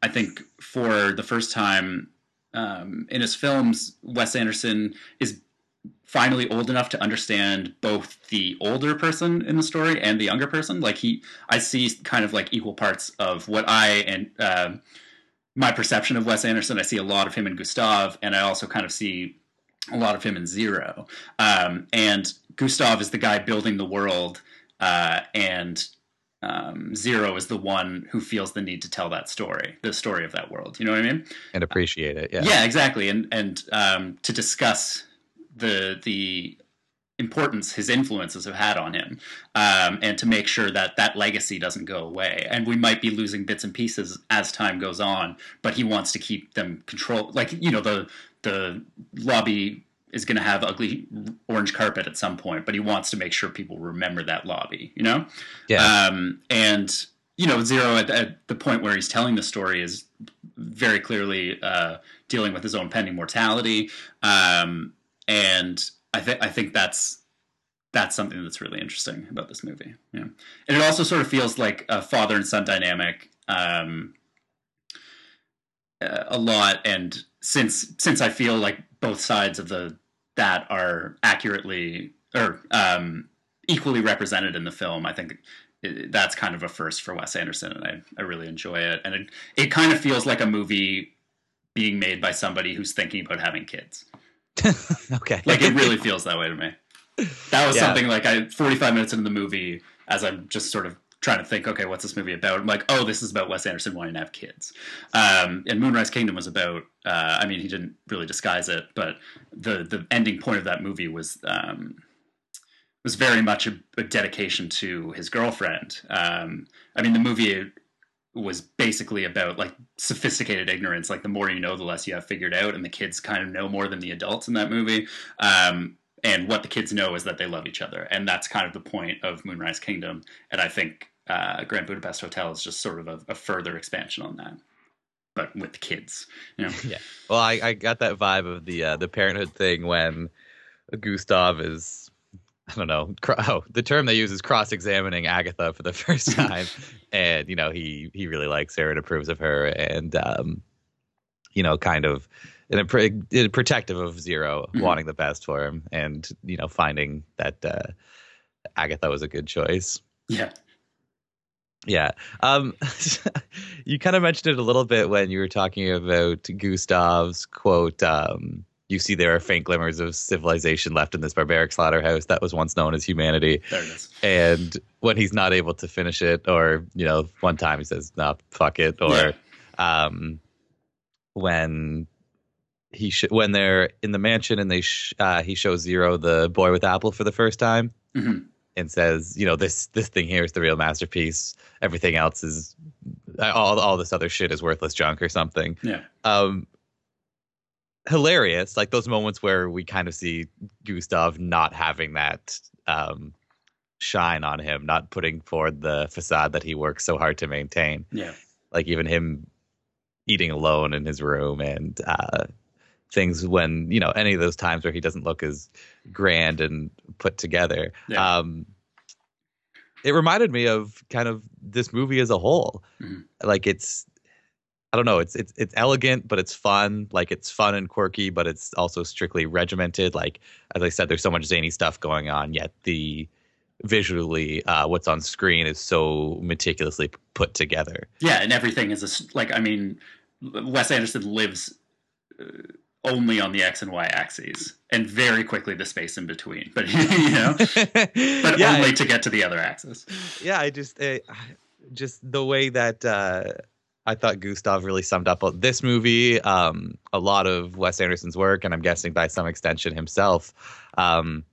Speaker 2: I think for the first time um, in his films, Wes Anderson is finally old enough to understand both the older person in the story and the younger person. Like he, I see kind of like equal parts of what I and uh, my perception of Wes Anderson. I see a lot of him in Gustav, and I also kind of see a lot of him in Zero. Um, and Gustav is the guy building the world, uh, and um, Zero is the one who feels the need to tell that story, the story of that world. You know what I mean?
Speaker 1: And appreciate it. Yeah.
Speaker 2: Yeah, exactly. And and um, to discuss the the importance his influences have had on him, um, and to make sure that that legacy doesn't go away. And we might be losing bits and pieces as time goes on, but he wants to keep them controlled. Like, you know, the the lobby is going to have ugly orange carpet at some point, but he wants to make sure people remember that lobby, you know?
Speaker 1: Yeah.
Speaker 2: Um, and, you know, Zero at, at the point where he's telling the story is very clearly uh, dealing with his own pending mortality. Um, and I think I think that's that's something that's really interesting about this movie. Yeah, and it also sort of feels like a father and son dynamic um, a lot. And since since I feel like both sides of the that are accurately or um, equally represented in the film, I think it, that's kind of a first for Wes Anderson, and I I really enjoy it. And it it kind of feels like a movie being made by somebody who's thinking about having kids.
Speaker 1: Okay.
Speaker 2: Like, it really feels that way to me. That was
Speaker 1: Yeah.
Speaker 2: something like I forty-five minutes into the movie, as I'm just sort of trying to think, okay, what's this movie about? I'm like, oh, this is about Wes Anderson wanting to have kids. Um, and Moonrise Kingdom was about, uh, I mean, he didn't really disguise it, but the the ending point of that movie was um, was very much a, a dedication to his girlfriend. Um, I mean, the movie was basically about like sophisticated ignorance. Like, the more you know, the less you have figured out. And the kids kind of know more than the adults in that movie. Um, and what the kids know is that they love each other. And that's kind of the point of Moonrise Kingdom. And I think uh, Grand Budapest Hotel is just sort of a, a further expansion on that, but with the kids, you know?
Speaker 1: Yeah. Well, I, I got that vibe of the uh, the parenthood thing when Gustav is, I don't know, cro- oh, the term they use is cross-examining Agatha for the first time. And, you know, he he really likes her and approves of her, and, um, you know, kind of in a pre- in protective of Zero,
Speaker 2: Mhm.
Speaker 1: wanting the best for him, and, you know, finding that uh, Agatha was a good choice.
Speaker 2: Yeah.
Speaker 1: Yeah. Um, you kind of mentioned it a little bit when you were talking about Gustav's quote, um, you see there are faint glimmers of civilization left in this barbaric slaughterhouse that was once known as humanity.
Speaker 2: There it is.
Speaker 1: And when he's not able to finish it, or, you know, one time he says, no, fuck it. Or
Speaker 2: Yeah.
Speaker 1: um, when he sh- when they're in the mansion and they sh- uh, he shows Zero the boy with apple for the first time.
Speaker 2: Mhm.
Speaker 1: And says, you know, this this thing here is the real masterpiece. Everything else is all all this other shit is worthless junk or something.
Speaker 2: Yeah.
Speaker 1: Um, hilarious, like those moments where we kind of see Gustav not having that um, shine on him, not putting forward the facade that he works so hard to maintain.
Speaker 2: Yeah.
Speaker 1: Like even him eating alone in his room, and uh, things when, you know, any of those times where he doesn't look as grand and put together.
Speaker 2: Yeah.
Speaker 1: Um, it reminded me of kind of this movie as a whole.
Speaker 2: Mhm.
Speaker 1: Like it's, I don't know, it's it's it's elegant, but it's fun. Like it's fun and quirky, but it's also strictly regimented. Like, as I said, there's so much zany stuff going on, yet the visually uh, what's on screen is so meticulously p- put together.
Speaker 2: Yeah. And everything is a s like, I mean, Wes Anderson lives uh, only on the X and Y axes, and very quickly the space in between, but you know, but
Speaker 1: yeah,
Speaker 2: only to get to the other axis.
Speaker 1: yeah. I just, uh, just the way that uh, I thought Gustav really summed up this movie, um, a lot of Wes Anderson's work, and I'm guessing by some extension himself. Um,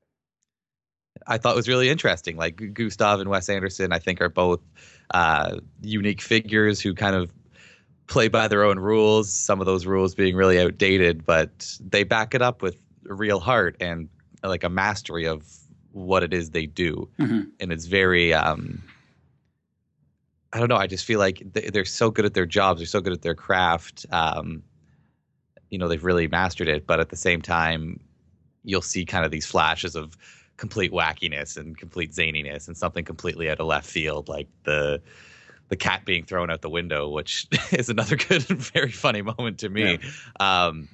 Speaker 1: I thought was really interesting. Like Gustav and Wes Anderson, I think, are both uh, unique figures who kind of play by their own rules, some of those rules being really outdated, but they back it up with real heart and like a mastery of what it is they do.
Speaker 2: Mhm.
Speaker 1: And it's very, um, I don't know, I just feel like they, they're so good at their jobs, they're so good at their craft. Um, you know, they've really mastered it, but at the same time, you'll see kind of these flashes of complete wackiness and complete zaniness and something completely out of left field, like the the cat being thrown out the window, which is another good and very funny moment to me. Yeah. Um,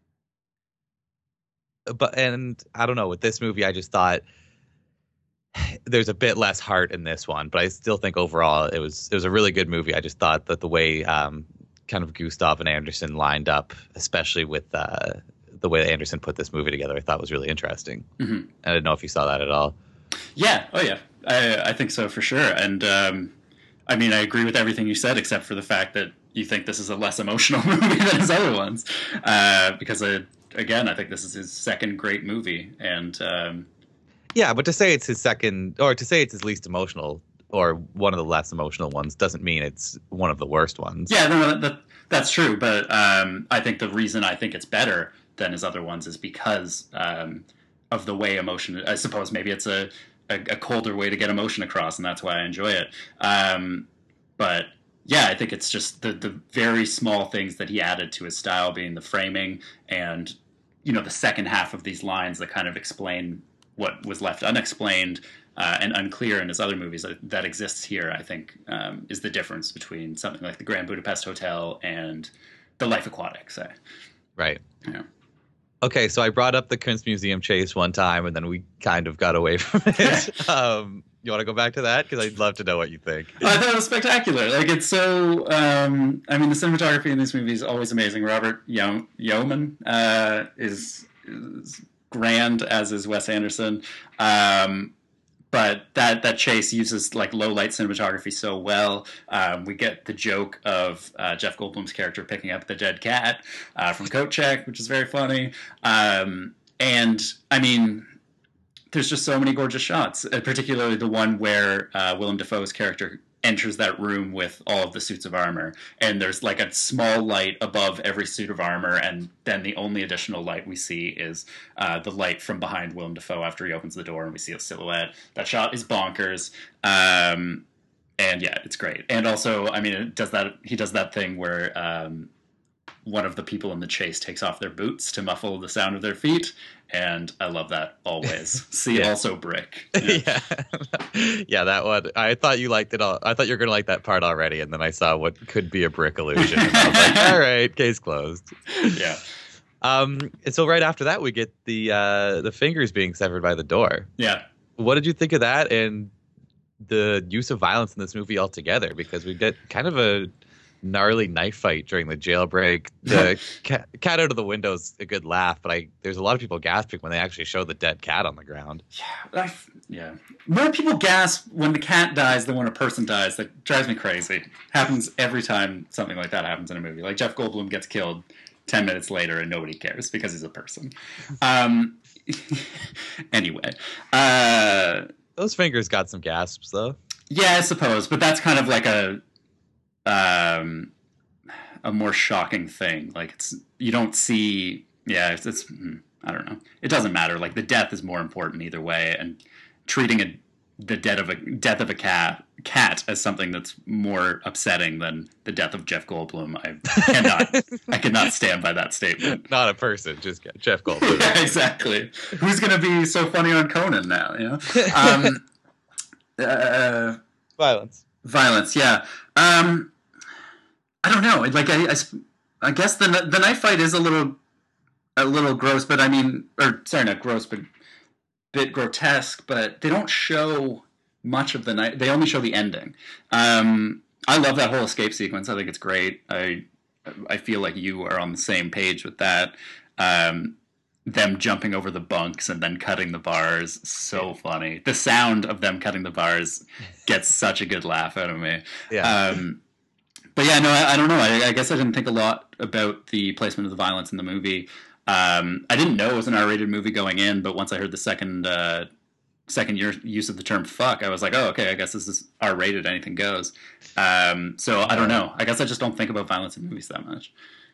Speaker 1: but and I don't know, with this movie, I just thought there's a bit less heart in this one, but I still think overall it was it was a really good movie. I just thought that the way um, kind of Gustav and Anderson lined up, especially with uh, the way Anderson put this movie together, I thought was really interesting. Mm-hmm. I didn't know if you saw that at all.
Speaker 2: Yeah. Oh, yeah. I, I think so for sure. And um, I mean, I agree with everything you said, except for the fact that you think this is a less emotional movie than his other ones. Uh, because, I, again, I think this is his second great movie. And um,
Speaker 1: yeah, but to say it's his second, or to say it's his least emotional, or one of the less emotional ones, doesn't mean it's one of the worst ones.
Speaker 2: Yeah, no, that, that's true. But um, I think the reason I think it's better than his other ones is because um, of the way emotion, I suppose maybe it's a, a, a colder way to get emotion across, and that's why I enjoy it. Um, but yeah, I think it's just the, the very small things that he added to his style, being the framing and, you know, the second half of these lines that kind of explain what was left unexplained uh, and unclear in his other movies that, that exists here, I think, um, is the difference between something like the Grand Budapest Hotel and The Life Aquatic, say.
Speaker 1: Right.
Speaker 2: Yeah.
Speaker 1: Okay, so I brought up the Kunstmuseum chase one time, and then we kind of got away from it. um, you want to go back to that? Because I'd love to know what you think.
Speaker 2: I thought it was spectacular. Like, it's so... Um, I mean, the cinematography in this movie is always amazing. Robert Yeoman, Yeoman uh, is, is grand, as is Wes Anderson. Um, but that, that chase uses, like, low-light cinematography so well. Um, we get the joke of uh, Jeff Goldblum's character picking up the dead cat uh, from Coat Check, which is very funny. Um, and, I mean, there's just so many gorgeous shots, particularly the one where uh, Willem Dafoe's character enters that room with all of the suits of armor, and there's like a small light above every suit of armor, and then the only additional light we see is uh, the light from behind Willem Dafoe after he opens the door, and we see a silhouette. That shot is bonkers, um, and yeah, it's great. And also, I mean, it does that. He does that thing where um, one of the people in the chase takes off their boots to muffle the sound of their feet, and I love that always. See, yeah. Also Brick.
Speaker 1: Yeah. yeah, yeah, that one. I thought you liked it all. I thought you were going to like that part already, and then I saw what could be a Brick illusion. And I was like, all right, case closed.
Speaker 2: Yeah.
Speaker 1: Um. And so right after that, we get the uh, the fingers being severed by the door.
Speaker 2: Yeah.
Speaker 1: What did you think of that, and the use of violence in this movie altogether? Because we get kind of a gnarly knife fight during the jailbreak. The cat, cat out of the window is a good laugh, but I there's a lot of people gasping when they actually show the dead cat on the ground.
Speaker 2: Yeah, I, yeah. More people gasp when the cat dies than when a person dies. That drives me crazy. Happens every time something like that happens in a movie. Like Jeff Goldblum gets killed ten minutes later and nobody cares because he's a person. Um, anyway. Uh,
Speaker 1: Those fingers got some gasps, though.
Speaker 2: Yeah, I suppose. But that's kind of like a Um, a more shocking thing. Like it's you don't see. Yeah, it's, it's I don't know. It doesn't matter. Like the death is more important either way, and treating a the death of a death of a cat cat as something that's more upsetting than the death of Jeff Goldblum. I cannot. I cannot stand by that statement.
Speaker 1: Not a person, just Jeff Goldblum.
Speaker 2: Yeah, exactly. Who's going to be so funny on Conan now? You know. Um, uh,
Speaker 1: Violence.
Speaker 2: Violence. Yeah. Um, I don't know. Like I, I, I guess the the knife fight is a little, a little gross. But I mean, or sorry, not gross, but bit grotesque. But they don't show much of the knife. They only show the ending. Um, I love that whole escape sequence. I think it's great. I, I feel like you are on the same page with that. Um, them jumping over the bunks and then cutting the bars, so funny. The sound of them cutting the bars gets such a good laugh out of me.
Speaker 1: Yeah.
Speaker 2: Um, But yeah, no, I, I don't know. I, I guess I didn't think a lot about the placement of the violence in the movie. Um, I didn't know it was an R-rated movie going in, but once I heard the second uh, second year use of the term "fuck," I was like, oh, okay, I guess this is R-rated. Anything goes. Um, so I don't know. I guess I just don't think about violence in movies that much.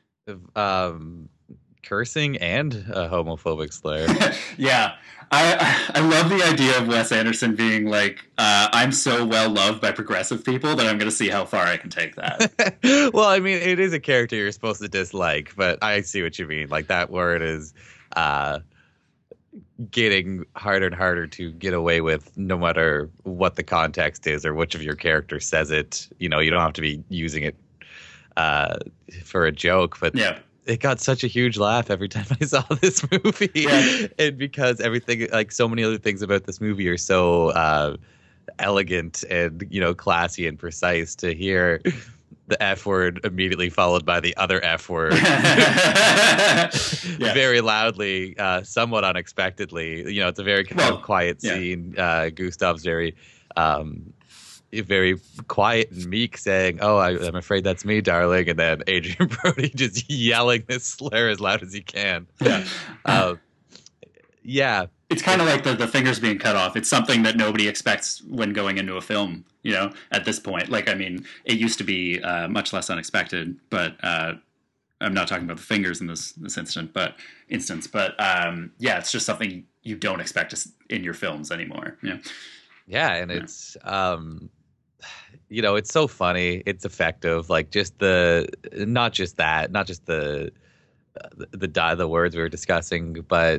Speaker 1: Um, cursing and a homophobic slur.
Speaker 2: Yeah. I I love the idea of Wes Anderson being like, uh, I'm so well loved by progressive people that I'm going to see how far I can take that.
Speaker 1: Well, I mean, it is a character you're supposed to dislike, but I see what you mean. Like that word is uh, getting harder and harder to get away with, no matter what the context is or which of your characters says it. You know, you don't have to be using it uh, for a joke, but
Speaker 2: yeah.
Speaker 1: it got such a huge laugh every time I saw this movie. Yeah. And because everything, like so many other things about this movie are so uh, elegant and, you know, classy and precise, to hear the F word immediately followed by the other F word yeah. very loudly, uh, somewhat unexpectedly. You know, it's a very kind well, of quiet yeah. scene. Uh, Gustav's very, um, very quiet and meek, saying, "Oh, I, I'm afraid that's me, darling," and then Adrian Brody just yelling this slur as loud as he can.
Speaker 2: Yeah,
Speaker 1: uh, yeah.
Speaker 2: It's kind of like the, the fingers being cut off. It's something that nobody expects when going into a film, you know, at this point. Like, I mean, it used to be uh, much less unexpected, but uh, I'm not talking about the fingers in this this instant, but instance. But um, yeah, it's just something you don't expect to, in your films anymore. Yeah,
Speaker 1: yeah, and yeah. it's um, you know, it's so funny. It's effective. Like, just the not just that, not just the the the, the words we were discussing, but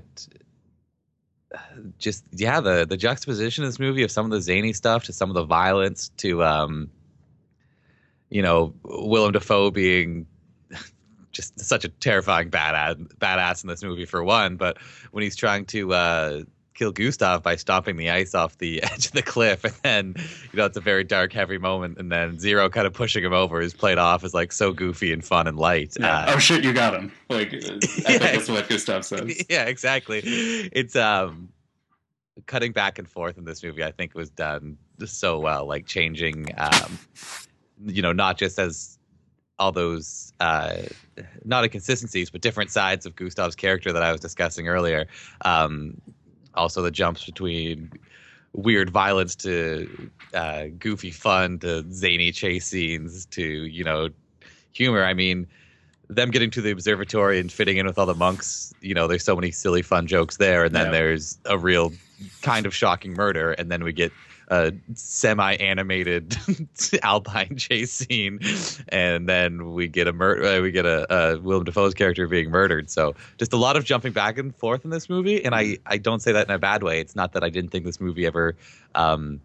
Speaker 1: just yeah the the juxtaposition in this movie of some of the zany stuff to some of the violence to um you know Willem Dafoe being just such a terrifying badass badass in this movie, for one, but when he's trying to uh kill Gustav by stomping the ice off the edge of the cliff, and then you know it's a very dark, heavy moment, and then Zero kind of pushing him over is played off as like so goofy and fun and light.
Speaker 2: Yeah. Uh, oh shit, you got him! Like I yeah, think that's what Gustav says.
Speaker 1: Yeah, exactly. It's um cutting back and forth in this movie, I think, was done so well, like changing um you know not just as all those uh not inconsistencies, but different sides of Gustav's character that I was discussing earlier. Um Also, the jumps between weird violence to uh, goofy fun to zany chase scenes to, you know, humor. I mean, them getting to the observatory and fitting in with all the monks, you know, there's so many silly, fun jokes there. And then yeah. there's a real kind of shocking murder. And then we get a semi-animated alpine chase scene, and then we get a mur- uh, we get a, a Willem Dafoe's character being murdered. So just a lot of jumping back and forth in this movie, and I, I don't say that in a bad way. It's not that I didn't think this movie ever, um,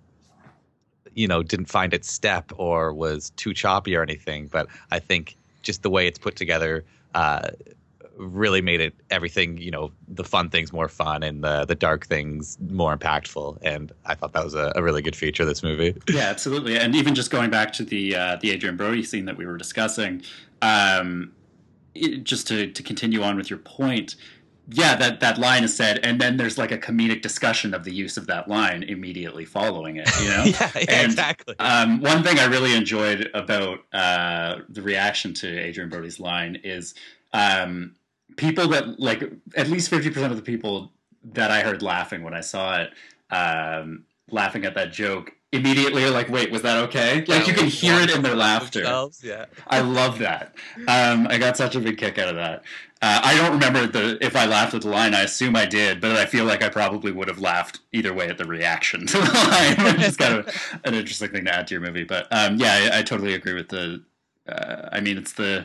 Speaker 1: you know, didn't find its step or was too choppy or anything, but I think just the way it's put together uh, really made it everything, you know, the fun things more fun and the the dark things more impactful. And I thought that was a, a really good feature of this movie.
Speaker 2: Yeah, absolutely. And even just going back to the uh, the Adrian Brody scene that we were discussing, um, it, just to, to continue on with your point, yeah, that, that line is said, and then there's like a comedic discussion of the use of that line immediately following it, you know?
Speaker 1: yeah, yeah
Speaker 2: and,
Speaker 1: exactly.
Speaker 2: Um, one thing I really enjoyed about uh, the reaction to Adrian Brody's line is um, people that, like, at least fifty percent of the people that I heard laughing when I saw it, um, laughing at that joke, immediately are like, wait, was that okay? Like, you can hear it in their laughter.
Speaker 1: Yeah.
Speaker 2: I love that. Um, I got such a big kick out of that. Uh, I don't remember the if I laughed at the line. I assume I did, but I feel like I probably would have laughed either way at the reaction to the line. Which is kind of an interesting thing to add to your movie. But um, yeah, I, I totally agree with the. Uh, I mean, it's the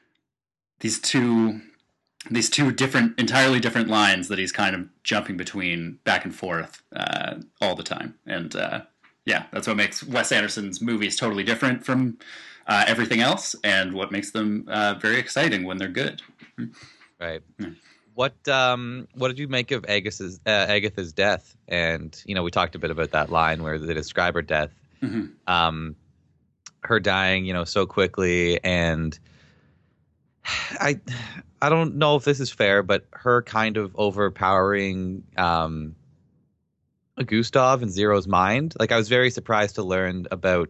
Speaker 2: these two these two different, entirely different lines that he's kind of jumping between back and forth uh, all the time, and uh, yeah, that's what makes Wes Anderson's movies totally different from uh, everything else, and what makes them uh, very exciting when they're good.
Speaker 1: Right. Yeah. What um what did you make of Agatha's uh, Agatha's death? And you know, we talked a bit about that line where they describe her death,
Speaker 2: mm-hmm.
Speaker 1: um, her dying, you know, so quickly, and I I don't know if this is fair, but her kind of overpowering um, Gustav in Zero's mind. Like, I was very surprised to learn about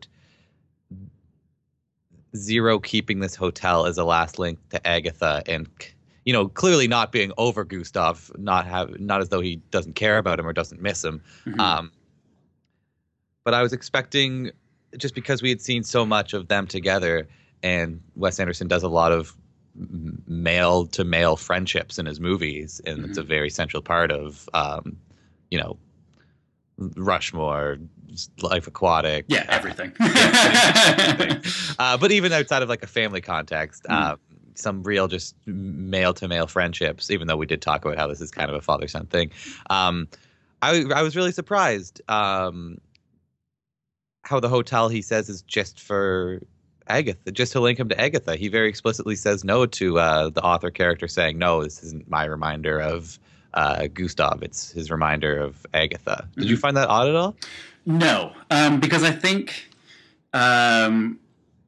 Speaker 1: Zero keeping this hotel as a last link to Agatha, and you know, clearly not being over Gustav, not have not as though he doesn't care about him or doesn't miss him.
Speaker 2: Mm-hmm.
Speaker 1: Um, but I was expecting, just because we had seen so much of them together, and Wes Anderson does a lot of male to male friendships in his movies, and mm-hmm. it's a very central part of, um, you know, Rushmore, Life Aquatic,
Speaker 2: yeah, everything.
Speaker 1: Uh, uh, but even outside of like a family context,
Speaker 2: mm.
Speaker 1: uh, some real just male to male friendships, even though we did talk about how this is kind of a father son thing. Um, I I was really surprised um, how the hotel, he says, is just for Agatha, just to link him to Agatha. He very explicitly says no to uh, the author character saying, no, this isn't my reminder of uh, Gustav. It's his reminder of Agatha. Did mm-hmm. you find that odd at all?
Speaker 2: No, um, because I think um,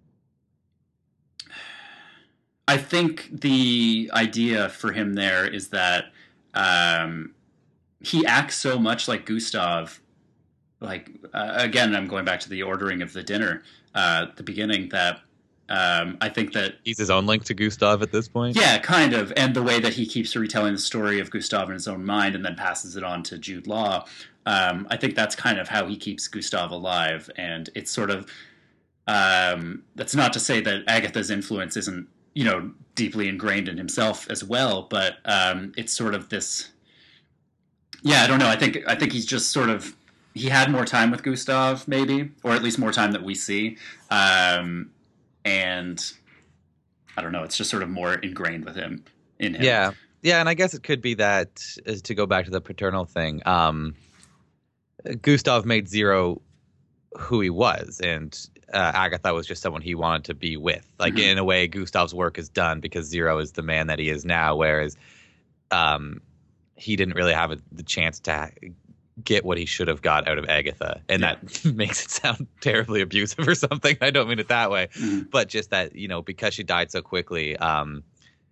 Speaker 2: I think the idea for him there is that um, he acts so much like Gustav. Like, uh, again, I'm going back to the ordering of the dinner uh, at the beginning, that um, I think that...
Speaker 1: He's his own link to Gustav at this point?
Speaker 2: Yeah, kind of. And the way that he keeps retelling the story of Gustav in his own mind and then passes it on to Jude Law, um, I think that's kind of how he keeps Gustav alive. And it's sort of... Um, that's not to say that Agatha's influence isn't, you know, deeply ingrained in himself as well, but um, it's sort of this... Yeah, I don't know. I think I think he's just sort of... He had more time with Gustav, maybe, or at least more time that we see. Um, and I don't know, it's just sort of more ingrained with him, in him.
Speaker 1: Yeah. Yeah, and I guess it could be that, is to go back to the paternal thing, um, Gustav made Zero who he was, and uh, Agatha was just someone he wanted to be with. Like, mm-hmm. in a way, Gustav's work is done because Zero is the man that he is now, whereas um, he didn't really have a, the chance to get what he should have got out of Agatha, and yeah. that makes it sound terribly abusive or something. I don't mean it that way, mm-hmm. but just that, you know, because she died so quickly, um,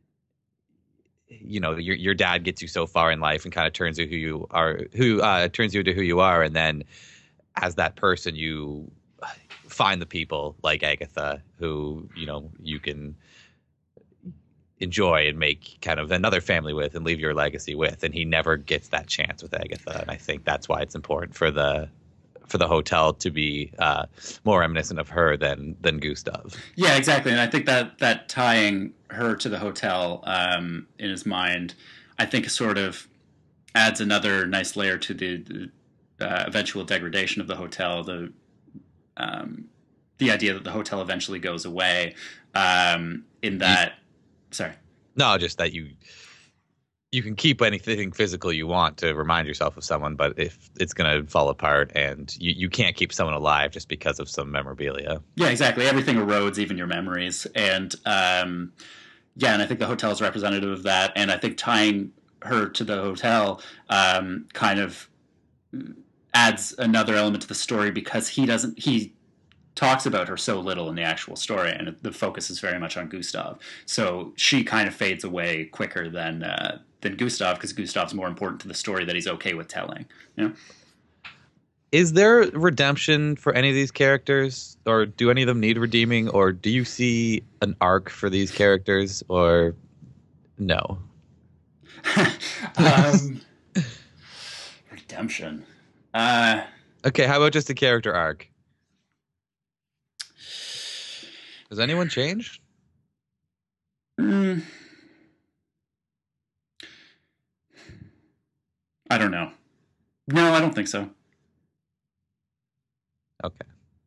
Speaker 1: you know, your your dad gets you so far in life and kind of turns you who you are, who uh, turns you to who you are, and then as that person, you find the people like Agatha who, you know, you can enjoy and make kind of another family with and leave your legacy with, and he never gets that chance with Agatha, and I think that's why it's important for the for the hotel to be uh, more reminiscent of her than than Gustav.
Speaker 2: Yeah, exactly, and I think that that tying her to the hotel um, in his mind, I think sort of adds another nice layer to the, the uh, eventual degradation of the hotel. The um, the idea that the hotel eventually goes away. Um, in that. Sorry.
Speaker 1: No, just that you you can keep anything physical you want to remind yourself of someone, but if it's going to fall apart, and you, you can't keep someone alive just because of some memorabilia.
Speaker 2: Yeah, exactly. Everything erodes, even your memories. And um, yeah, and I think the hotel is representative of that. And I think tying her to the hotel um, kind of adds another element to the story, because he doesn't... he. talks about her so little in the actual story, and the focus is very much on Gustav. So she kind of fades away quicker than uh, than Gustav, because Gustav's more important to the story that he's okay with telling. You know?
Speaker 1: Is there redemption for any of these characters, or do any of them need redeeming, or do you see an arc for these characters, or no?
Speaker 2: um, redemption. Uh,
Speaker 1: okay, how about just a character arc? Has anyone changed?
Speaker 2: Mm, I don't know. No, I don't think so.
Speaker 1: Okay.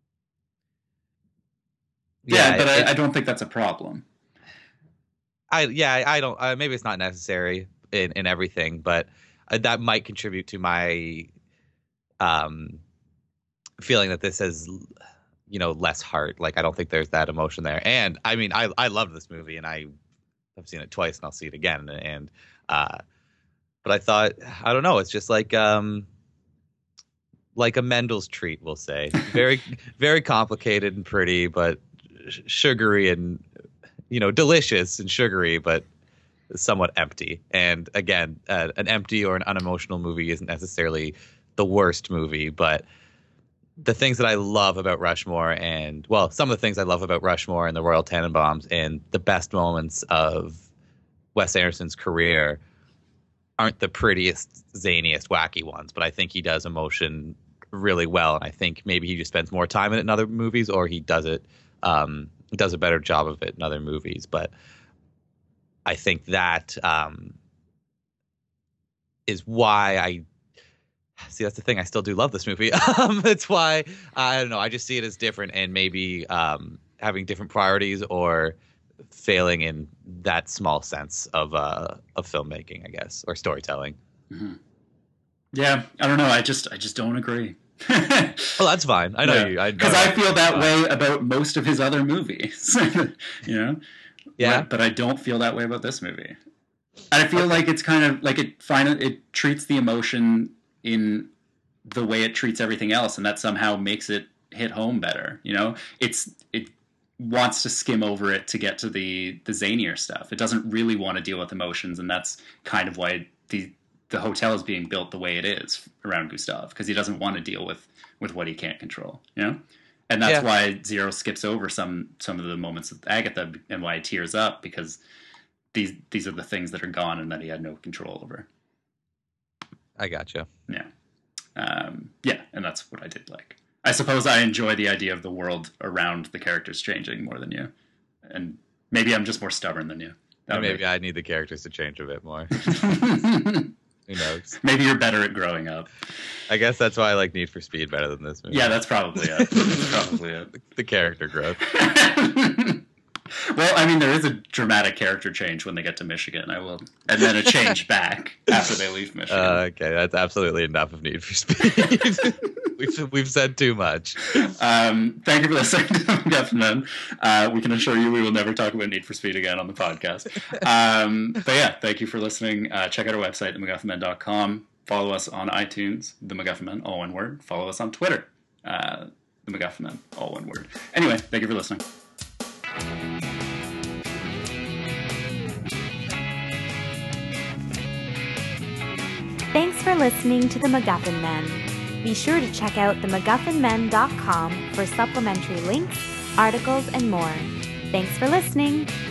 Speaker 2: Yeah, yeah but it, I, I don't think that's a problem.
Speaker 1: I yeah, I, I don't. Uh, maybe it's not necessary in, in everything, but uh, that might contribute to my um feeling that this has, you know, less heart. Like, I don't think there's that emotion there. And I mean, I I love this movie, and I have seen it twice, and I'll see it again. And uh, but I thought, I don't know, it's just like um, like a Mendel's treat, we'll say. Very very complicated and pretty, but sugary and, you know, delicious and sugary, but somewhat empty. And again, uh, an empty or an unemotional movie isn't necessarily the worst movie, but the things that I love about Rushmore, and, well, some of the things I love about Rushmore and the Royal Tenenbaums and the best moments of Wes Anderson's career aren't the prettiest, zaniest, wacky ones, but I think he does emotion really well, and I think maybe he just spends more time in it in other movies, or he does it um, does a better job of it in other movies. But I think that um, is why I see. That's the thing. I still do love this movie. um, it's why I don't know. I just see it as different, and maybe um, having different priorities, or failing in that small sense of uh of filmmaking, I guess, or storytelling.
Speaker 2: Mm-hmm. Yeah, I don't know. I just I just don't agree.
Speaker 1: Well, that's fine. I know
Speaker 2: yeah.
Speaker 1: you.
Speaker 2: Because I, I feel that way about most of his other movies. You know?
Speaker 1: Yeah.
Speaker 2: But, but I don't feel that way about this movie. And I feel like it's kind of like it finally it treats the emotion in the way it treats everything else, and that somehow makes it hit home better. You know, it's it wants to skim over it to get to the the zanier stuff. It doesn't really want to deal with emotions, and that's kind of why the the hotel is being built the way it is around Gustav, because he doesn't want to deal with with what he can't control. You know, and that's yeah. why Zero skips over some some of the moments with Agatha, and why he tears up, because these these are the things that are gone and that he had no control over.
Speaker 1: I gotcha.
Speaker 2: Yeah. Um, yeah, and that's what I did like. I suppose I enjoy the idea of the world around the characters changing more than you. And maybe I'm just more stubborn than you.
Speaker 1: Maybe make... I need the characters to change a bit more. Who knows?
Speaker 2: Maybe you're better at growing up.
Speaker 1: I guess that's why I like Need for Speed better than this movie.
Speaker 2: Yeah, that's probably it. That's probably it.
Speaker 1: The, the character growth.
Speaker 2: Well, I mean, there is a dramatic character change when they get to Michigan. I will, and then a change back after they leave Michigan.
Speaker 1: Uh, okay, that's absolutely enough of Need for Speed. we've we've said too much.
Speaker 2: Um, thank you for listening to the MacGuffin Men. Uh, we can assure you we will never talk about Need for Speed again on the podcast. Um, but yeah, thank you for listening. Uh, check out our website, the MacGuffin Men dot com. Follow us on iTunes, The MacGuffin Men, all one word. Follow us on Twitter, uh, The MacGuffin Men, all one word. Anyway, thank you for listening.
Speaker 3: Thanks for listening to The MacGuffin Men. Be sure to check out the MacGuffin Men dot com for supplementary links, articles, and more. Thanks for listening.